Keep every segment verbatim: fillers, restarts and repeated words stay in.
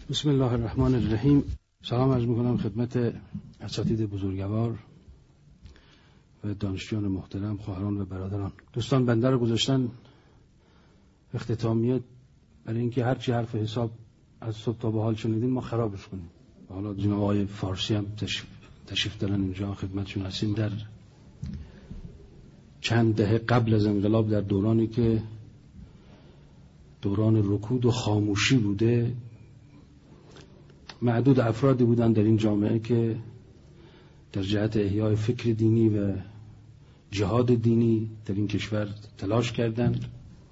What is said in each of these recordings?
بسم الله الرحمن الرحیم. سلام عرض میکنم خدمت اساتید بزرگوار و دانشجویان محترم، خواهران و برادران. دوستان بنده رو گذاشتن اختتامیه برای اینکه هرچی حرف حساب از صبح تا به حال شنیدین ما خرابش کنیم. حالا جناب آقای فارسی هم تشریف, تشریف دارن اینجا، خدمتشون هستیم. در چند دهه قبل از انقلاب، در دورانی که دوران رکود و خاموشی بوده، معدود افرادی بودن در این جامعه که در جهت احیای فکر دینی و جهاد دینی در این کشور تلاش کردند.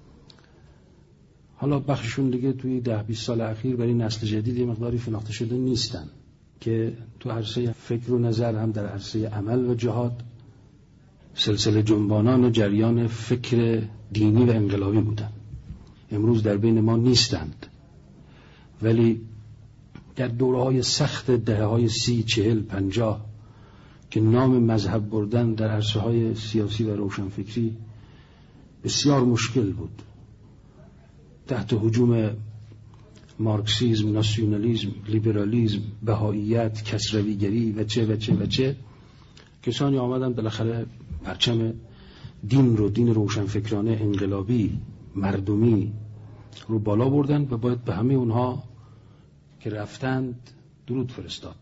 حالا بخششون دیگه توی ده بیست سال اخیر برای نسل جدیدی مقداری شناخته شده نیستن که تو عرصه فکر و نظر هم در عرصه عمل و جهاد سلسله جنبانان جریان فکر دینی و انقلابی بودن. امروز در بین ما نیستند، ولی در دوره‌های سخت دهه‌های سی، چهل، پنجاه که نام مذهب بردن در عرصه‌های سیاسی و روشنفکری بسیار مشکل بود، تحت هجوم مارکسیسم، ناسیونالیسم، لیبرالیسم، بهاییت، کسرویگری و چه و چه و چه کسانی آمدن بالاخره پرچم دین رو، دین روشنفکرانه انقلابی مردمی رو بالا بردن و باید به همه اونها که رفتند درود فرستاد.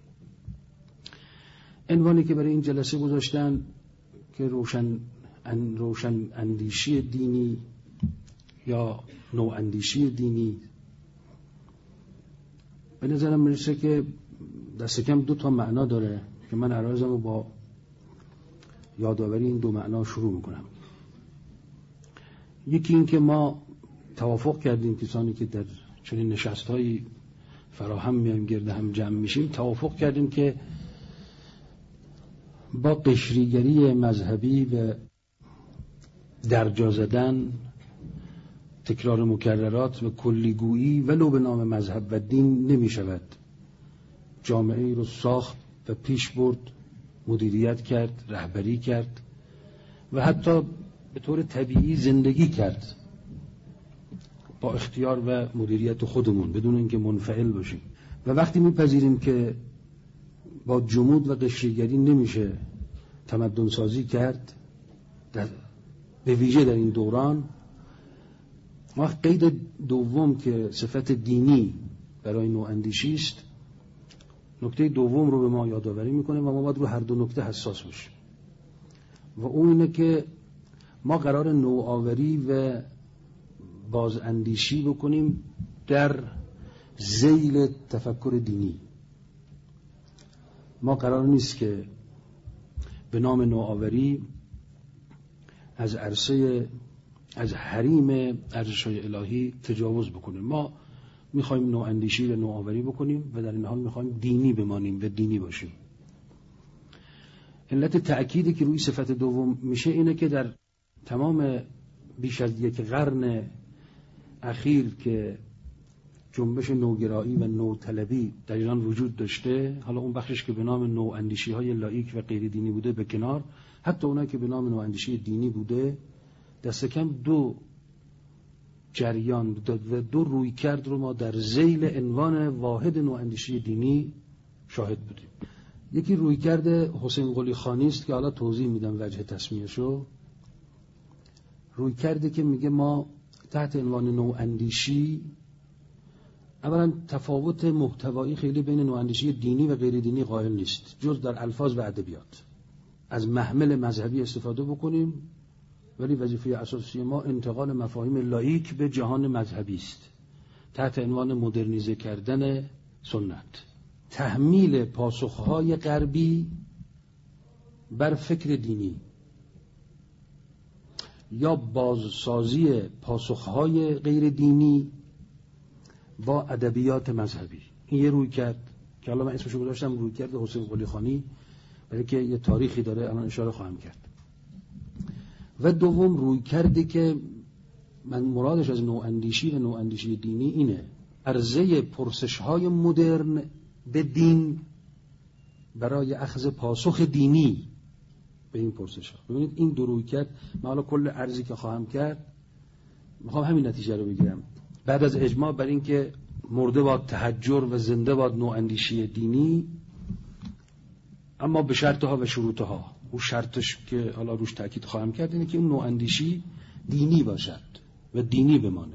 عنوانی که برای این جلسه گذاشتن که روشن ان روشن اندیشی دینی یا نو اندیشی دینی، به نظرم میرسه که دست کم دو تا معنا داره که من عرضم رو با یادآوری این دو معنا شروع میکنم. یکی این که ما توافق کردیم، کسانی که در چنین نشست‌هایی فراهم میایم گرد هم جمع میشیم، توافق کردیم که با قشریگری مذهبی و درجا زدن، تکرار مکررات و کلیگویی ولو به نام مذهب و دین نمی شود جامعه رو ساخت و پیش برد، مدیریت کرد، رهبری کرد و حتی به طور طبیعی زندگی کرد با اختیار و مدیریت خودمون بدون اینکه منفعل باشیم. و وقتی میپذیریم که با جمود و قشریگری نمیشه تمدن سازی کرد، در به ویژه در این دوران، ما قید دوم که صفت دینی برای نواندیشی است، نکته دوم رو به ما یادآوری میکنه و ما باید رو هر دو نکته حساس باشیم. و اون اینه که ما قرار نوآوری و بازاندیشی بکنیم در ذیل تفکر دینی. ما قرار نیست که به نام نوآوری از عرصه از حریم ارزش‌های الهی تجاوز بکنیم. ما میخوایم نواندیشی و نوآوری بکنیم و در این حال میخوایم دینی بمانیم و دینی باشیم. علت تأکیدی که روی صفت دوم میشه اینه که در تمام بیش از یک قرن اخیر که جنبش نوگرایی و نوطلبی در ایران وجود داشته، حالا اون بخشش که به نام نواندیشی های لاییک و غیر دینی بوده به کنار، حتی اونایی که به نام نواندیشی دینی بوده، دست کم دو جریان و دو رویکرد رو ما در ذیل عنوان واحد نواندیشی دینی شاهد بودیم. یکی رویکرد حسین قلی خانی است که حالا توضیح میدم وجه تسمیه‌شو. رویکردی که میگه ما تحت عنوان نواندیشی اولا تفاوت محتوایی خیلی بین نواندیشی دینی و غیر دینی قائل نیست، جز در الفاظ و ادبیات. از محمل مذهبی استفاده بکنیم، ولی وظیفه اساسی ما انتقال مفاهیم لاییک به جهان مذهبی است تحت عنوان مدرنیزه کردن سنت، تحمیل پاسخهای غربی بر فکر دینی یا بازسازی پاسخهای غیر دینی با ادبیات مذهبی. این یه روی کرد که حالا من اسمشو گذاشتم روی کرد حسین قلی خانی، برای که یه تاریخی داره، الان اشاره خواهم کرد. و دوم روی کردی که من مرادش از نواندیشی و نواندیشی دینی اینه، عرضه پرسش‌های مدرن به دین برای اخذ پاسخ دینی به این پرسش‌ها. ببینید این دو روی کرد، من حالا کل عرضی که خواهم کرد میخوام همین نتیجه رو بگیرم. بعد از اجماع بر این که مرده باد تحجر و زنده باد نواندیشی دینی، اما به شرطها و شروطها. اون شرطش که حالا روش تاکید خواهم کرد اینه که اون نواندیشی دینی باشد و دینی بمانه،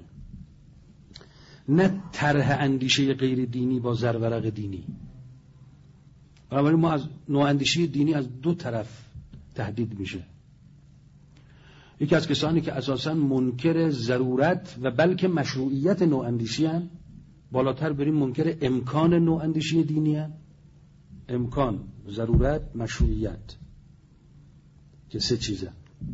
نه طرح اندیشه غیر دینی با زرورق دینی. بنابراین ما از نواندیشی دینی از دو طرف تهدید میشه. یکی از کسانی که اساساً منکر ضرورت و بلکه مشروعیت نواندیشی هستند، بالاتر بریم منکر امکان نواندیشی دینی هستند. امکان، ضرورت، مشروعیت که سه چیزه.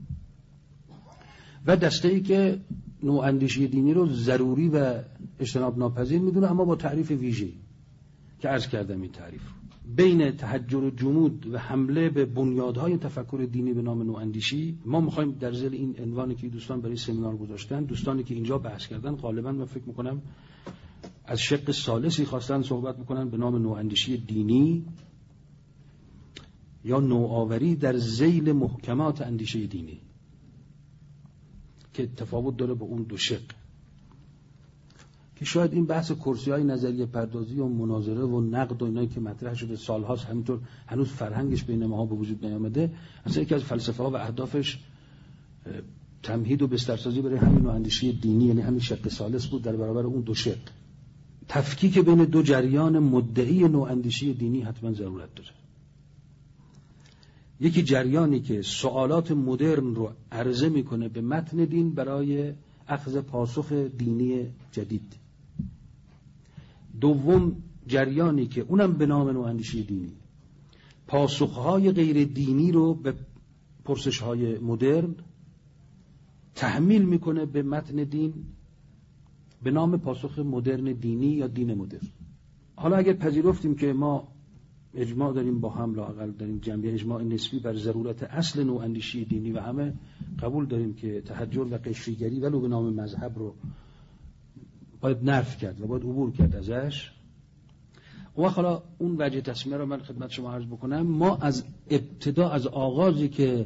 و دسته‌ای که نواندیشی دینی رو ضروری و اجتناب ناپذیر میدونه، اما با تعریف ویژه‌ای که عرض کردم. این تعریف بین تحجر و جمود و حمله به بنیادهای تفکر دینی به نام نواندیشی، ما میخوایم در ذیل این عنوانی که دوستان برای سمینار گذاشتن، دوستانی که اینجا بحث کردن غالبا من فکر میکنم از شق ثالثی خواستن صحبت میکنن به نام نواندیشی دینی یا نوآوری در ذیل محکمات اندیشه دینی، که تفاوت داره با اون دو شق که شاید این بحث کرسی‌های نظریه پردازی و مناظره و نقد و اینایی که مطرح شده سالهاست، همینطور هنوز فرهنگش بین ماها به وجود نیامده، اصلا یکی از فلسفه ها و اهدافش تمهید و بسترسازی برای همین نواندیشی دینی، یعنی همین شق ثالث بود در برابر اون دو شق. تفکیک بین دو جریان مدعی نواندیشی دینی حتما ضرورت داره. یکی جریانی که سوالات مدرن رو عرضه میکنه به متن دین برای اخذ پاسخ دینی جدید. دوم جریانی که اونم به نام نواندیشی دینی پاسخهای غیر دینی رو به پرسشهای مدرن تحمیل میکنه به متن دین به نام پاسخ مدرن دینی یا دین مدرن. حالا اگر پذیرفتیم که ما اجماع داریم با هم، لااقل در این جنبه اجماع نسبی بر ضرورت اصل نواندیشی دینی و همه قبول داریم که تحجر و قشریگری ولو به نام مذهب رو باید نفی کرد و باید عبور کرد ازش. و حالا اون وجه تصمیه رو من خدمت شما عرض بکنم. ما از ابتدا، از آغازی که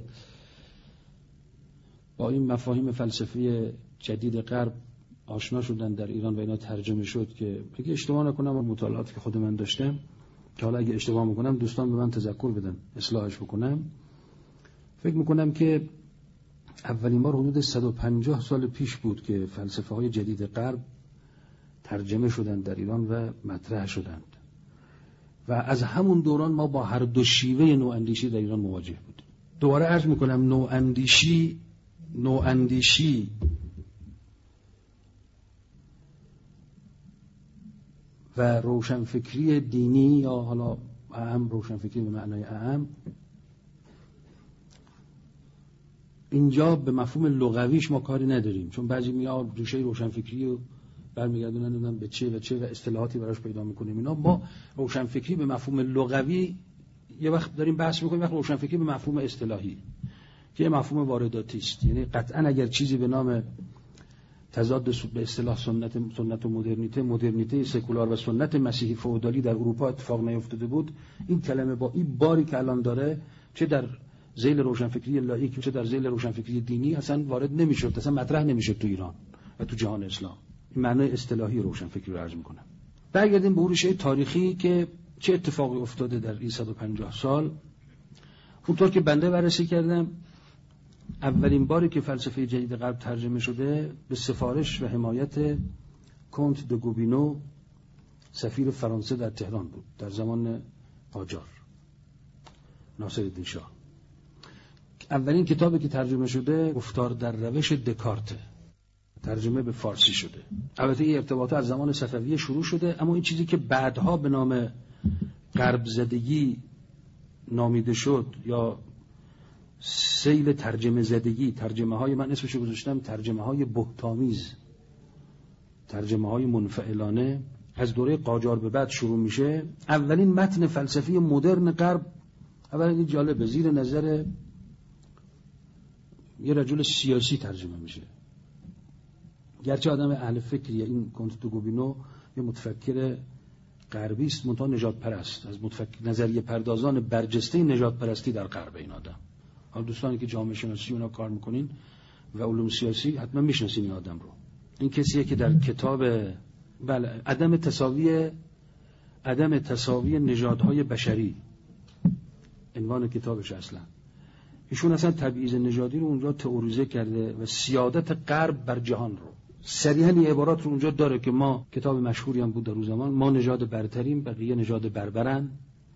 با این مفاهیم فلسفی جدید غرب آشنا شدن در ایران و اینا ترجمه شد، که اگه اشتباه نکنم و مطالعاتی که خود من داشتم، که حالا اگه اشتباه میکنم دوستان به من تذکر بدن اصلاحش بکنم، فکر میکنم که اولین بار حدود صد و پنجاه سال پیش بود که فلسفه های جدید غرب ترجمه شدن در ایران و مطرح شدند و از همون دوران ما با هر دو شیوه نواندیشی در ایران مواجه بودیم. دوباره عرض میکنم نواندیشی نواندیشی و روشنفکری دینی یا حالا اعم روشنفکری به معنای اعم، اینجا به مفهوم لغویش ما کاری نداریم، چون بعضی میاد ریشه روشنفکری رو برمیگردونن به چه و چه و اصطلاحاتی براش پیدا میکنیم. اینا ما روشنفکری به مفهوم لغوی یه وقت داریم بحث میکنیم، وقت روشنفکری به مفهوم اصطلاحی که مفهوم وارداتی است. یعنی قطعا اگر چیزی به نام تضاد به اصطلاح سنت سنت و مدرنیته، مدرنیته سکولار و سنت مسیحی فئودالی در اروپا اتفاق نیفتاده بود، این کلمه با این باری که الان داره، چه در ذیل روشنفکری لاییک چه در ذیل روشنفکری دینی، اصلا وارد نمیشد، اصلا مطرح نمیشد تو ایران و تو جهان اسلام. این معنای اصطلاحی روشنفکری رو عرض میکنم. برگردیم به ریشه تاریخی که چه اتفاقی افتاده در این صد و پنجاه سال. اونطور که بنده بررسی کردم، اولین باری که فلسفه جدید غرب ترجمه شده به سفارش و حمایت کنت د گوبینو، سفیر فرانسه در تهران بود در زمان قاجار، ناصرالدین شاه. اولین کتابی که ترجمه شده گفتار در روش دکارت، ترجمه به فارسی شده. البته این ارتباطات از زمان صفویه شروع شده، اما این چیزی که بعدها به نام غرب زدگی نامیده شد یا سیل ترجمه زدگی، ترجمه های من اسمشو گذاشتم ترجمه های بهتامیز، ترجمه های منفعلانه، از دوره قاجار به بعد شروع میشه. اولین متن فلسفی مدرن غرب، اولین جالب، زیر نظر یه رجل سیاسی ترجمه میشه، گرچه آدم اهل فکریه. این کنت د گوبینو یه متفکر غربی است، منتها نژاد پرست، از متفکر نظریه پردازان برجسته نژاد پرستی در غرب. این آدم، حالا دوستانی که جامعه شناسی اونا کار میکنین و علوم سیاسی حتما میشناسین این آدم رو. این کسیه که در کتاب بله، عدم تساوی عدم تساوی نژادهای بشری عنوان کتابش. اصلا ایشون اصلا تبعیض نژادی رو اونجا تئوریزه کرده و سیادت غرب بر جهان رو صریحاً این عبارات رو اونجا داره که ما، کتاب مشهوری هم بود در اون زمان، ما نژاد برتریم، بقیه نژاد بربرن،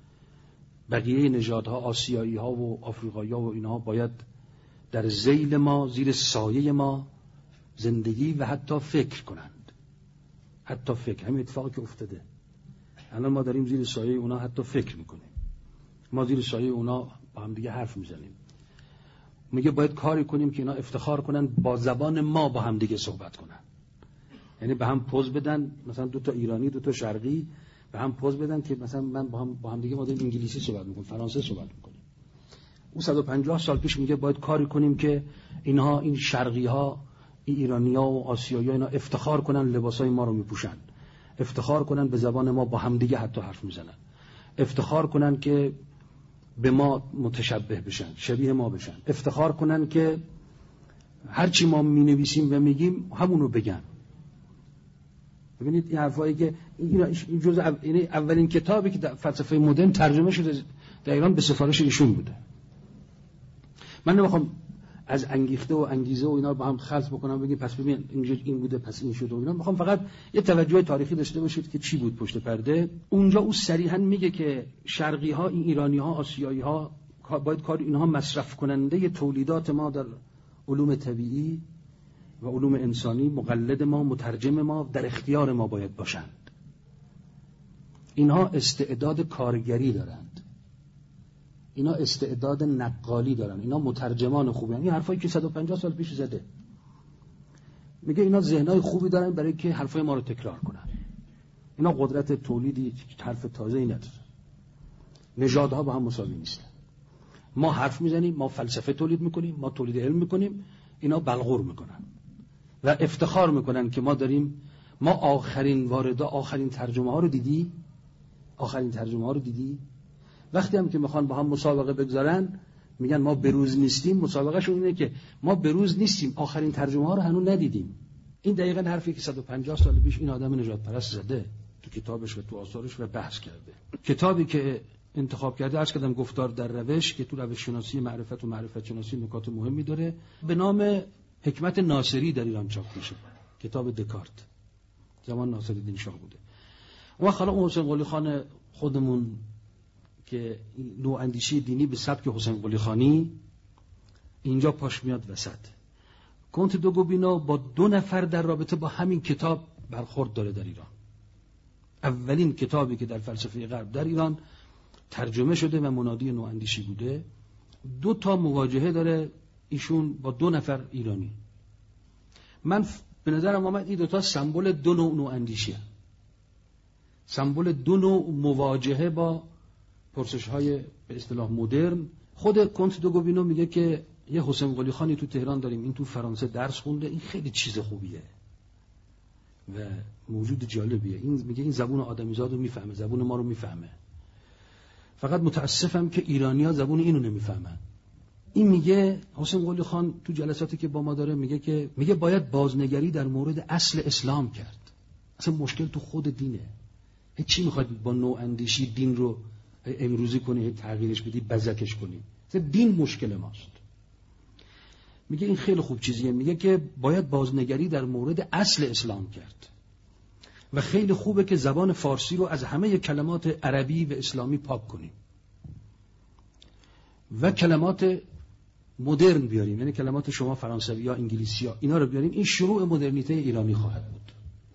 بقیه نژادها آسیایی ها و آفریقایی ها و اینها باید در ذیل ما، زیر سایه ما زندگی و حتی فکر کنند. حتی فکر، همین اتفاقی که افتاده الان ما داریم زیر سایه اونا حتی فکر میکنیم، ما زیر سایه اونا با هم دیگه حرف میزنیم. میگه باید کاری کنیم که اینا افتخار کنن با زبان ما با هم دیگه صحبت کنن، یعنی به هم پوز بدن، مثلا دو تا ایرانی دو تا شرقی به هم پوز بدن که مثلا من با هم با هم دیگه ما داریم انگلیسی صحبت میکنیم، فرانسه صحبت میکنیم. او صد و پنجاه سال پیش میگه باید کاری کنیم که اینها، این شرقی ها، این ایرانی ها و آسیایی ها، اینا افتخار کنن لباسای ما رو میپوشن، افتخار کنن به زبان ما با هم دیگه حتی حرف میزنن، افتخار کنن که به ما متشبه بشن، شبیه ما بشن، افتخار کنن که هرچی ما مینویسیم و میگیم همونو بگن. ببینید این حرفایی که این جزء اولین کتابی که در فلسفه مدرن ترجمه شده در ایران به سفارش ایشون بوده. من نمیخوام از انگیخته و انگیزه و اینا با هم خلط بکنم بگیم پس ببین اینجا این بوده پس این شده و اینا. میخوام فقط یه توجه تاریخی داشته باشید که چی بود پشت پرده. اونجا او صریحا میگه که شرقی ها، این ایرانی ها، آسیایی ها باید کار اینها مصرف کننده تولیدات ما در علوم طبیعی و علوم انسانی، مقلد ما، مترجم ما، در اختیار ما باید باشند. اینها استعداد کارگری دارند، اینا استعداد نقالی دارن، اینا مترجمان خوبی هستند. این حرفایی که صد و پنجاه سال پیش زده. میگه اینا ذهنای خوبی دارن برای که حرفای ما رو تکرار کنن. اینا قدرت تولیدی حرف تازه‌ای ندارن. نژادها با هم مساوی نیستن. ما حرف میزنیم، ما فلسفه تولید میکنیم، ما تولید علم میکنیم، اینا بلغور میکنن و افتخار میکنن که ما داریم، ما آخرین وارده، آخرین ترجمه ها رو دیدی؟ آخرین ترجمه ها رو دیدی؟ وقتی هم که میخوان با هم مسابقه بگذارن میگن ما بروز نیستیم. مسابقه شون اینه که ما بروز نیستیم، آخرین ترجمه ها رو هنوز ندیدیم. این دقیقاً حرفی که صد و پنجاه سال پیش این آدم نجات پرست زده تو کتابش و تو آثارش و بحث کرده. کتابی که انتخاب کرده، عرض کردم گفتار در روش، که تو روش شناسی معرفت و معرفت شناسی نکات مهمی داره، به نام حکمت ناصری در ایران چاپ میشه. کتاب دکارت زمان ناصرالدین شاه بوده. اون حالا اون حسین قلی خان خودمون که نوع اندیشی دینی به سبک حسین قلی خانی اینجا پاش میاد وسط. کنت دوگوبینا با دو نفر در رابطه با همین کتاب برخورد داره در ایران. اولین کتابی که در فلسفه غرب در ایران ترجمه شده و منادی نوع اندیشی بوده، دو تا مواجهه داره ایشون با دو نفر ایرانی. من به نظرم آمد این دو تا سمبل دو نوع نوع اندیشی هست. سمبل دو نوع مواجهه با پرسش‌های به اصطلاح مدرن. خود کنت دوگوبینو میگه که یه حسین قلی خانی تو تهران داریم، این تو فرانسه درس خونده، این خیلی چیز خوبیه و موجود جالبیه. این میگه این زبون آدمیزاد رو میفهمه، زبون ما رو میفهمه. فقط متاسفم که ایرانی‌ها زبون اینو نمیفهمن. این میگه حسین قلی خان تو جلساتی که با ما داره میگه که میگه باید بازنگری در مورد اصل اسلام کرد. اصلا مشکل تو خود دینه. چی میخواد با نوع اندیشی دین رو امروزی کنی، تغییرش بدی، بزکش کنی؟ دین مشکل ماست. میگه این خیلی خوب چیزیه. میگه که باید بازنگری در مورد اصل اسلام کرد و خیلی خوبه که زبان فارسی رو از همه کلمات عربی و اسلامی پاک کنیم و کلمات مدرن بیاریم، یعنی کلمات شما فرانسوی یا انگلیسی ها اینا رو بیاریم. این شروع مدرنیته ایرانی خواهد بود.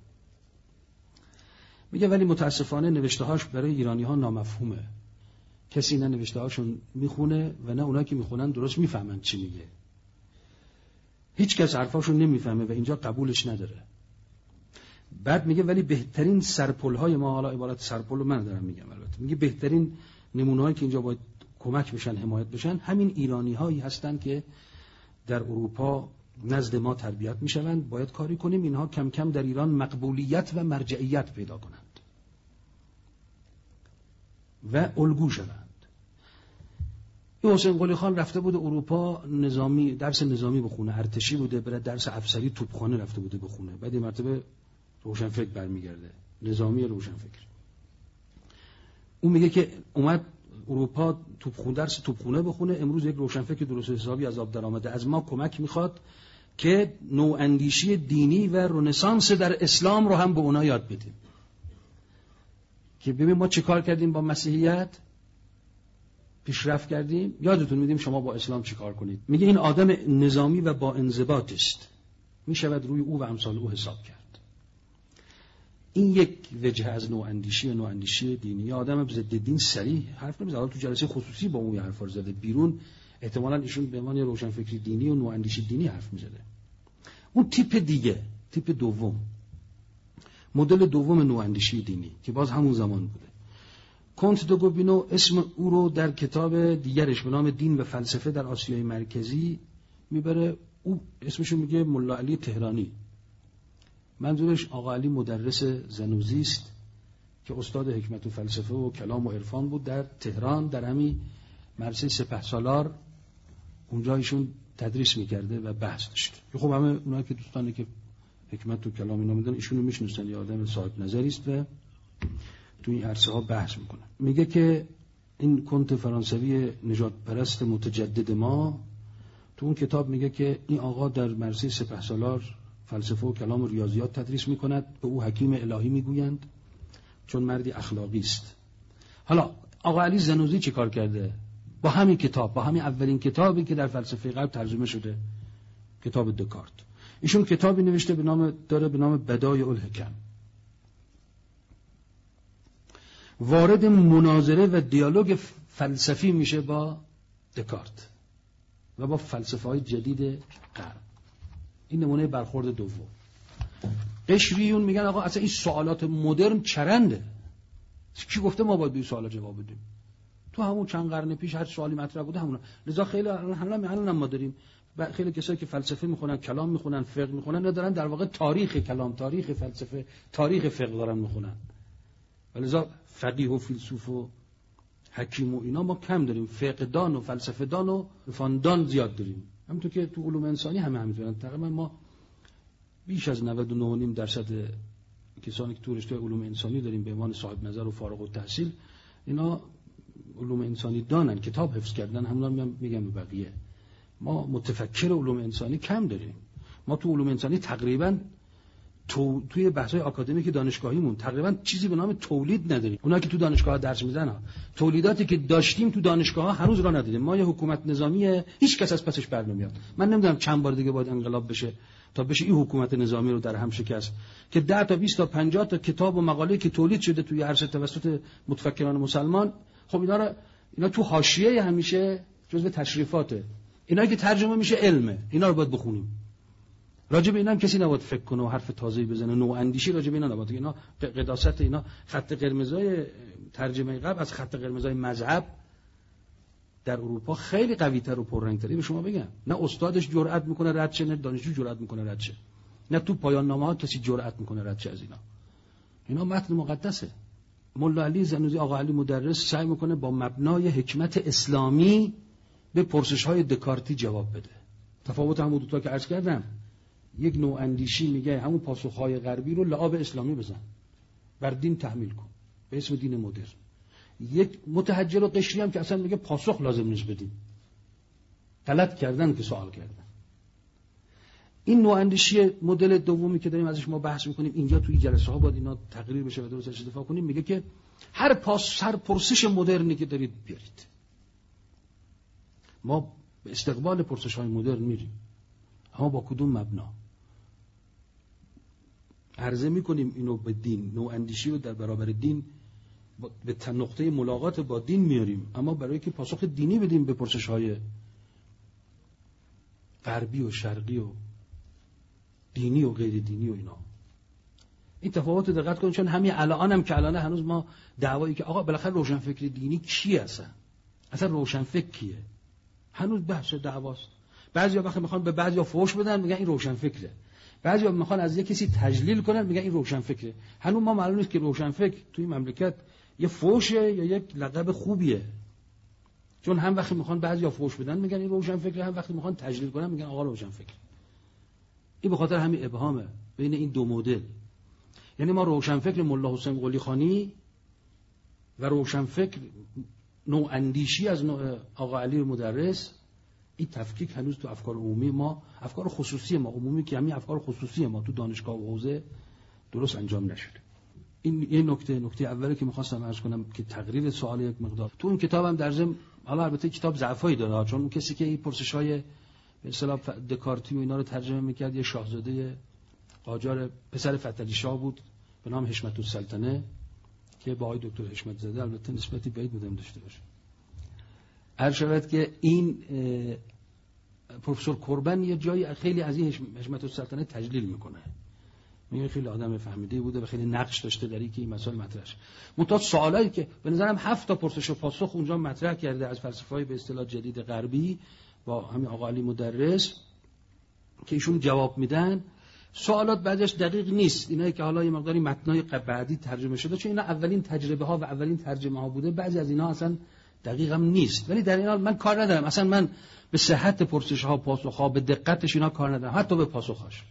میگه ولی متاسفانه نوشته‌هاش برای ایرانی‌ها نامفهومه. کسی نه نوشته‌هاشون میخونه و نه اونایی که میخونن درست میفهمن چی میگه. هیچ کس حرفاشون نمیفهمه و اینجا قبولش نداره. بعد میگه ولی بهترین سرپل‌های ما، حالا عبارت سرپل رو من دارم میگم البته، میگه بهترین نمونه‌هایی که اینجا باید کمک بشن، حمایت بشن، همین ایرانی‌هایی هستن که در اروپا نزد ما تربیت میشوند. باید کاری کنیم اینها کم کم در ایران مقبولیت و مرجعیت پیدا کنند و الگو شوند. این حسین قلی خان رفته بود اروپا نظامی، درس نظامی بخونه، ارتشی بوده، برای درس افسری توپخانه رفته بوده بخونه. بعد این مرتبه روشنفکر برمیگرده، نظامی روشنفکر. اون میگه که اومد اروپا توپخونه درس توپخونه بخونه، امروز یک روشنفکر درست حسابی از آب در آمده از ما کمک میخواد که نواندیشی دینی و رنسانس در اسلام رو هم به اونا یاد بدیم. که ببین ما چه کار کردیم با مسیحیت، پیشرفت کردیم، یادتون میدیم شما با اسلام چی کار کنید. میگه این آدم نظامی و با انضباط است، میشود روی او و امثال او حساب کرد. این یک وجه از نواندیشی و نواندیشی دینی. آدم ضد دین صریح حرف نمیزنه. حالا تو جلسه خصوصی با اون حرفا زده، بیرون احتمالاً ایشون به معنی روشنفکری دینی و نواندیشی دینی حرف میزنه. اون تیپ دیگه، تیپ دوم، مدل دوم نواندیشی دینی که باز همون زمان بوده. کنت دو گوبینو اسم او رو در کتاب دیگرش به نام دین و فلسفه در آسیای مرکزی میبره. او اسمشو میگه ملا علی تهرانی. منظورش آقا علی مدرس زنوزی است که استاد حکمت و فلسفه و کلام و عرفان بود در تهران، در همین مدرسه سپهسالار اونجا ایشون تدریس میکرده و بحث داشت. خب همه اونایی که دوستانی که حکمت و کلام اینا میدن ایشون رو میشناسن، یه آدم صاحب نظری است و تو این عرصه ها بحث میکنه. میگه که این کنت فرانسوی نجات پرست متجدد ما تو اون کتاب میگه که این آقا در مدرسه سپهسالار فلسفه و کلام و ریاضیات تدریس میکند، به او حکیم الهی میگویند چون مردی اخلاقی است. حالا آقا علی زنوزی چی کار کرده؟ با همین کتاب، با همین اولین کتابی که در فلسفه غرب ترجمه شده، کتاب دکارت، ایشون کتابی نوشته به نام داره به نام بدایع الحکم. وارد مناظره و دیالوگ فلسفی میشه با دکارت و با فلسفه های جدید غرب. این نمونه برخورد دوم. قشریون میگن آقا اصلا این سوالات مدرن چرنده. کی گفته ما باید به این سوالا جواب بدیم؟ تو همون چند قرن پیش هر سوالی مطرح بوده همون. لذا خیلی الان الان ما داریم خیلی کسایی که فلسفه میخونن، کلام میخونن، فقه میخونن، ندارن در واقع تاریخ کلام، تاریخ فلسفه، تاریخ فقه دارن میخونن. ولذا فقیه و فیلسوف و حکیم و اینا ما کم داریم، فقه دان و فلسفه دان و فاندان زیاد داریم. همونطور که تو علوم انسانی همه همینطورن. تقریبا ما بیش از نود و نه و نیم درصد کسانی که تو رشته علوم انسانی داریم به عنوان صاحب نظر و فارغ التحصیل، اینا علوم انسانی دانن، کتاب حفظ کردن، همونا میگم به بقیه. ما متفکر علوم انسانی کم داریم. ما تو علوم انسانی تقریبا تو توی بحث‌های آکادمیک دانشگاهیمون تقریبا چیزی به نام تولید نداریم. اونا که تو دانشگاه درس میزنن، تولیداتی که داشتیم تو دانشگاه‌ها هنوز را ندیدیم. ما یه حکومت نظامیه، هیچ کس از پسش بر نمیاد. من نمیدونم چند بار دیگه باید انقلاب بشه تا بشه این حکومت نظامی رو در هم شکست که ده تا بیست تا پنجاه تا کتاب و مقاله که تولید شده توی عرصه توسط متفکران مسلمان، خب اینا رو اینا تو حاشیه همیشه جزء تشریفاته. اینا که ترجمه میشه علمه. اینا رو باید بخونیم. راجع به اینا هم کسی نباید فکر کنه و حرف تازه‌ای بزنه. نواندیشی راجع به اینا نباید. اینا قداست اینا خط قرمزای ترجمه قبل از خط قرمزای مذهب در اروپا خیلی قوی‌تر و پررنگ‌تره. به شما بگم، نه استادش جرأت میکنه رد شه، نه دانشجو جرأت میکنه رد شه، نه تو پایان نامه‌ها کسی جرأت میکنه رد شه از اینا. اینا متن مقدسه. ملا علی زنوزی، آقا علی مدرس سعی میکنه با مبنای حکمت اسلامی به پرسش‌های دکارتی جواب بده. تفاوت همون دو تا که عرض کردم، یک نوع اندیشی میگه همون پاسخهای غربی رو لعاب اسلامی بزن، بر دین تحمیل کن به اسم دین مدرن. یک متحجر و قشری هم که اصلا میگه پاسخ لازم نیست بدیم، غلط کردن که سوال کردن. این نوع اندیشی مدل دومی که داریم ازش ما بحث میکنیم اینجا توی جلسه ها باید اینا تقریر بشه و درستش دفاع کنیم. میگه که هر پاس هر پرسش مدرنی که دارید بیارید، ما به استقبال پرسش های مدرن میریم، اما با کدوم مبنا عرضه میکنیم اینو به دین، نوع اندیشی رو در برابر دین به نقطه ملاقات با دین میاریم، اما برای که پاسخ دینی بدیم به پرسش های غربی و شرقی و دینی و غیر دینی و اینا. این تفاوت دقت کنید، چون همین الان هم که الان هنوز ما دعوایی که آقا بالاخره روشنفکر دینی کیه، اصلا اصلا روشنفکر کیه، هنوز بحث دعواست. بعضیا وقتی میخوان به بعضیا فحش بدن میگن این روشنفکره، بعضیا میخوان از یک کسی تجلیل کنن میگن این روشنفکره. هنوز ما معلوم نیست که روشنفکر توی مملکت یه فحشه یا یک لقب خوبیه، چون هم وقتی میخوان بعضیا فحش بدن میگن این روشنفکره، هم وقتی میخوان تجلیل کنن میگن آقا روشنفکر. این به خاطر همین ابهامه بین این دو مدل. یعنی ما روشنفکر ملا حسین قلی خانی و روشنفکر نوع اندیشی از نوع آقا علی مدرس، این تفکیک هنوز تو افکار عمومی ما، افکار خصوصی ما، عمومی که همین افکار خصوصی ما تو دانشگاه و حوزه درست انجام نشده. این یه نکته نکته اولی که می‌خواستم عرض کنم که تقریر سوال یک مقدار تو اون کتابم در ضمن، حالا البته کتاب ضعفایی داره، چون اون کسی که این پرسش‌های به اصطلاح دکارتی و اینا رو ترجمه می‌کرد یه شاهزاده قاجار پسر فتحعلی شاه بود به نام حشمت السلطنه که با آقای دکتر حشمت زاده البته نسبتی بعید بودم داشته باشه. عرض شود که این پروفسور کربن یه جایی خیلی از این حشمت السلطنه تجلیل میکنه، میگه خیلی آدم فهمیده بوده و خیلی نقش داشته در اینکه این مسائل مطرح شه. منتها سوالایی که به نظرم هفت تا پرسش و پاسخ اونجا مطرح کرده از فلسفه‌های به اصطلاح جدید غربی با همین آقا علی مدرس که ایشون جواب میدن، سوالات بعدش دقیق نیست، اینایی که حالا یه مقداری متنای بعدی ترجمه شده چون اینا اولین تجربه ها و اولین ترجمه ها بوده، بعضی از اینا اصلا دقیق هم نیست. ولی در این حال من کار ندارم، اصلا من به صحت پرسش ها پاسخ ها به دقتش اینا کار ندارم، حتی به پاسخاش.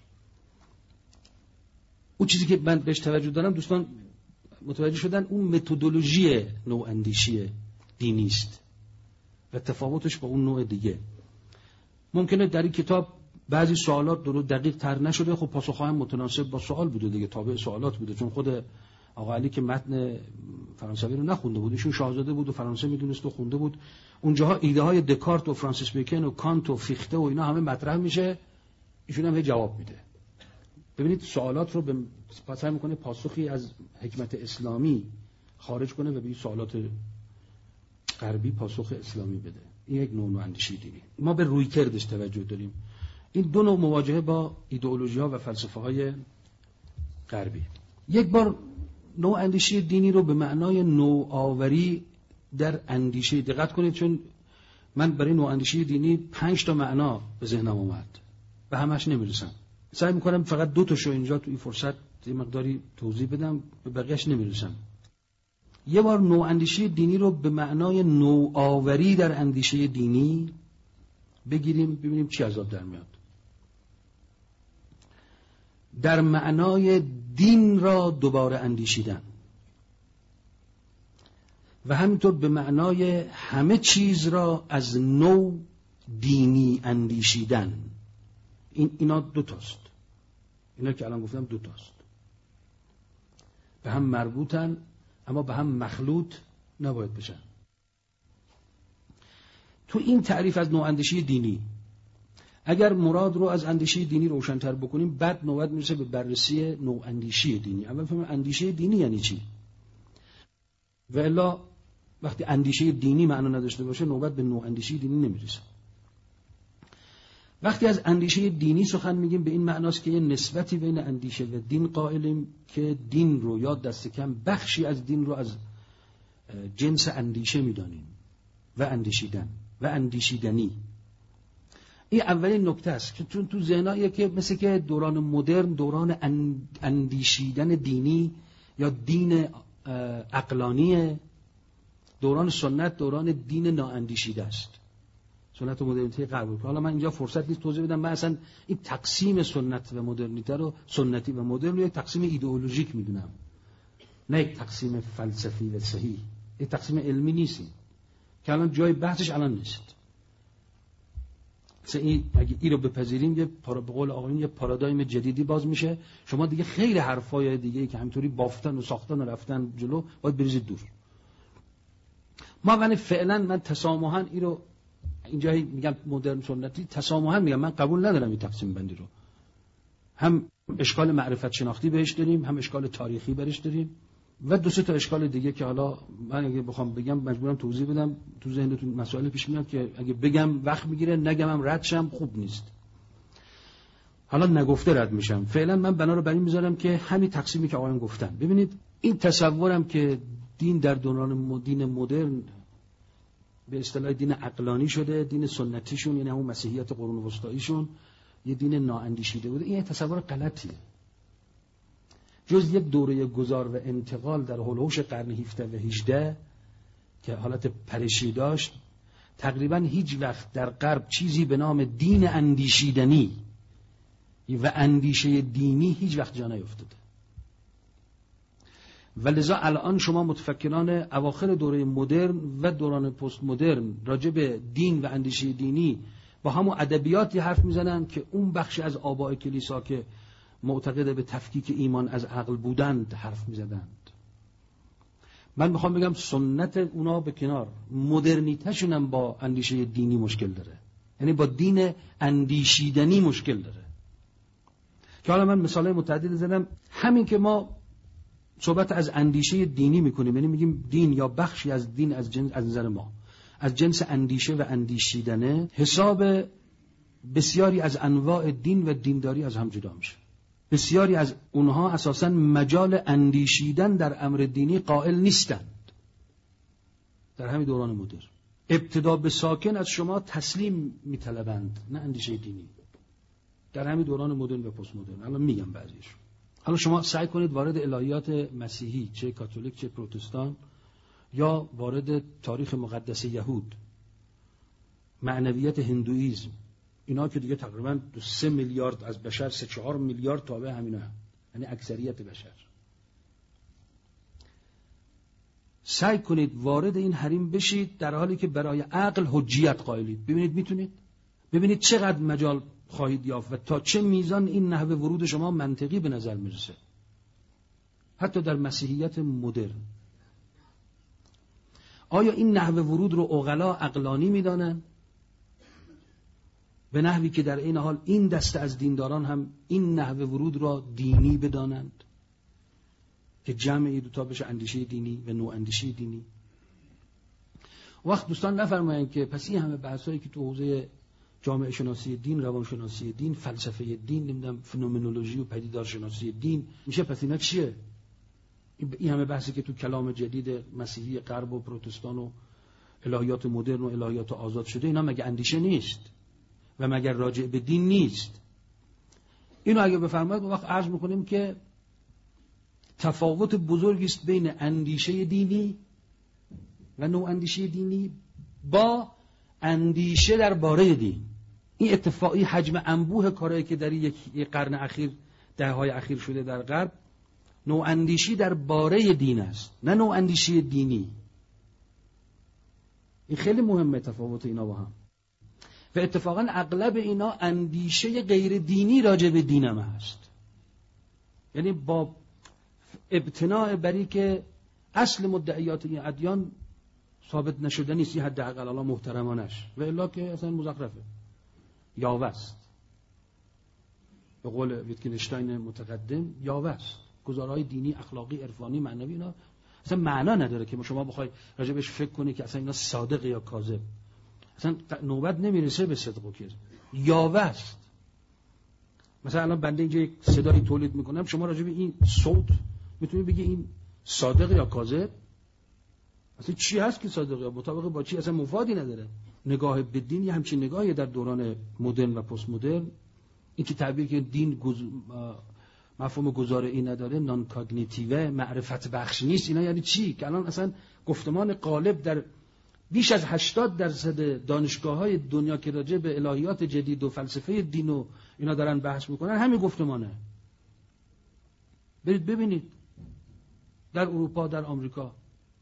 اون چیزی که من بهش توجه دارم دوستان متوجه شدن اون متدولوژی نوع اندیشی دینی است و تفاوتش با اون نوع دیگه. ممکنه در این کتاب بعضی سوالات درو دقیق تر نشده، خب پاسخ‌ها هم متناسب با سوال بوده دیگه، تابع سوالات بوده، چون خود آقا علی که متن فرانسوی رو نخونده بود، ایشون شاهزاده بود و فرانسه میدونست و خونده بود، اونجاها ایده های دکارت و فرانسیس بیکن و کانت و فیخته و اینا همه مطرح میشه، ایشون هم جواب میده. ببینید سوالات رو به سعی میکنه پاسخی از حکمت اسلامی خارج کنه و به سوالات غربی پاسخ اسلامی بده. این یک نوع اندیشه دینی. ما به رویکردش توجه داریم. این دو نوع مواجهه با ایدئولوژی‌ها و فلسفه‌های غربی. یک بار نوع اندیشه دینی رو به معنای نوآوری در اندیشه، دقت کنید چون من برای نوع اندیشه دینی پنج تا معنا به ذهنم اومد و همش نمیرسم. سعی میکنم فقط دو تاشو اینجا تو این فرصت یه مقداری توضیح بدم، به بقیه‌اش نمیرسم. یه بار نوع اندیشه دینی رو به معنای نوآوری در اندیشه دینی بگیریم ببینیم چی عذاب در میاد. در معنای دین را دوباره اندیشیدن و همینطور به معنای همه چیز را از نو دینی اندیشیدن. این اینا دو تاست، اینا که الان گفتم دو تاست، به هم مربوطن اما به هم مخلوط نباید بشن. تو این تعریف از نوع اندیشه دینی اگر مراد رو از اندیشه دینی روشن‌تر بکنیم، بعد نوبت میرسه به بررسی نوع اندیشه دینی. اول فهمیم اندیشه دینی یعنی چی، و الا وقتی اندیشه دینی معنا نداشته باشه نوبت به نوع اندیشه دینی نمیرسه. وقتی از اندیشه دینی سخن میگیم به این معناست که یه نسبتی بین اندیشه و دین قائلیم که دین رو یا دست کم بخشی از دین رو از جنس اندیشه میدانیم و اندیشیدن و اندیشیدنی. این اولین نکته است که چون تو ذهناییه که مثل که دوران مدرن دوران اندیشیدن دینی یا دین عقلانی، دوران سنت دوران دین نااندیشیده است، سنت و مدرنیته غرب. حالا من اینجا فرصت نیست توضیح بدم، من اصلا این تقسیم سنت و مدرنیته رو، سنتی و مدرن رو یک تقسیم ایدئولوژیک میدونم، نه یک تقسیم فلسفی و صحیح. یک تقسیم علمی نیست که الان جای بحثش الان نیست. این اگه این رو بپذیریم یه پارا به قول آقایون یه پارادایم جدیدی باز میشه. شما دیگه خیلی حرفای دیگه که همینطوری بافتن و ساختن و رفتن جلو باید بریزید دور. ما من فعلا من تسامحاً این رو اینجا میگم مدرن سنتی، تسامحاً میگم من قبول ندارم این تقسیم بندی رو. هم اشکال معرفت شناختی بهش داریم، هم اشکال تاریخی بهش داریم و دو سه تا اشکال دیگه که حالا من اگه بخوام بگم مجبورم توضیح بدم، تو ذهنتون مسائل پیش میاد که اگه بگم وقت میگیره، نگمم رد شم خوب نیست. حالا نگفته رد میشم. فعلا من بنا رو بر این میذارم که همین تقسیمی که آقایان گفتن. ببینید این تصورم که دین در دوران دین مدرن به اصطلاح دین عقلانی شده، دین سنتیشون یعنی همون مسیحیت قرون وسطاییشون یه دین نااندیشیده بوده، این تصور غلطیه. جز یک دوره گذار و انتقال در هولوش قرن هفدهم و هجدهم که حالت پرشی داشت، تقریبا هیچ وقت در غرب چیزی به نام دین اندیشیدنی و اندیشه دینی هیچ وقت جا نیفتاده. و لذا الان شما متفکران اواخر دوره مدرن و دوران پست مدرن راجع به دین و اندیشه دینی با همون ادبیاتی حرف میزنن که اون بخشی از آباء کلیسا که معتقد به تفکیک ایمان از عقل بودند حرف میزدند. من میخوام بگم سنت اونا به کنار، مدرنیتشون هم با اندیشه دینی مشکل داره، یعنی با دین اندیشیدنی مشکل داره. که حالا من مثالای متعدد زدم. همین که ما صحبت از اندیشه دینی میکنیم، یعنی میگیم دین یا بخشی از دین از جنس از نظر ما از جنس اندیشه و اندیشیدنه، حساب بسیاری از انواع دین و دینداری از هم جدا میشه. بسیاری از اونها اساساً مجال اندیشیدن در امر دینی قائل نیستند. در همین دوران مدرن ابتدا به ساکن از شما تسلیم میطلبند، نه اندیشه دینی. در همین دوران مدرن و پست مدرن الان میگم بعضیش. حالا شما سعی کنید وارد الهیات مسیحی، چه کاتولیک چه پروتستان، یا وارد تاریخ مقدس یهود، معنویت هندوئیسم، اینا که دیگه تقریبا سه میلیارد از بشر، سه چهار میلیارد تابع همینا، یعنی اکثریت بشر. سعی کنید وارد این حریم بشید در حالی که برای عقل حجیت قائلید. ببینید میتونید، ببینید چقدر مجال خواهید یافت و تا چه میزان این نحوه ورود شما منطقی به نظر میرسه. حتی در مسیحیت مدرن آیا این نحوه ورود رو عقلا عقلانی میدانن؟ به نحوی که در این حال این دسته از دینداران هم این نحوه ورود را دینی بدانند که جمعی دوتا بشه اندیشه دینی و نوع اندیشه دینی. وقت دوستان نفرمایند که پس این همه بحثایی که تو حوزه جامعه شناسی دین، روان شناسی دین، فلسفه دین، نمیدونم فنومنولوژی و پدیدار شناسی دین میشه، پس اینا چیه؟ این همه بحثی که تو کلام جدید مسیحی غرب و پروتستان و الهیات مدرن و الهیات آزاد شده، اینا مگه اندیشه نیست و مگر راجع به دین نیست؟ اینو اگه بفرمایید وقت عرض میکنیم که تفاوت بزرگی است بین اندیشه دینی و نوع اندیشه دینی با اندیشه درباره دین. این اتفاقی حجم انبوه کارهایی که در یک قرن اخیر، دهه‌های اخیر شده در غرب، نوع اندیشی درباره دین است، نه نوع اندیشی دینی. این خیلی مهمه تفاوت اینا با هم. و اتفاقا اغلب اینا اندیشه غیر دینی راجع به دین هم هست، یعنی با ابتناء بری که اصل مدعیات این ادیان ثابت نشده نیست، این حداقل الله محترمانش، و الا که اصلا مزخرفه، یاوه است. به قول ویتگنشتاین متقدم یاوه است. گزارهای دینی، اخلاقی، عرفانی، معنوی اینا اصلا معنا نداره که شما بخوای راجع بهش فکر کنی که اصلا اینا صادق یا کاذب. اصلا نوبت نمیرسه به صدق و کذب. یاوه است. مثلا الان بنده اینجا یک صدایی تولید میکنم، شما راجع به این صوت میتونید بگی این صادق یا کاذب؟ اصلا چی هست که صادق یا مطابق با چی؟ اصلا مفادی نداره. نگاه به دین یه همچین نگاهی در دوران مدرن و پست مدرن، این که تعبیر که دین گز... مفهوم گزاره‌ای نداره، نان کاگنیتیو، معرفت بخش نیست، اینا یعنی چی؟ که الان اصلا گفتمان غالب در بیش از هشتاد درصد دانشگاه‌های دنیا که راجع به الهیات جدید و فلسفه دین و اینا دارن بحث میکنن همین گفتمانه. برید ببینید در اروپا، در آمریکا،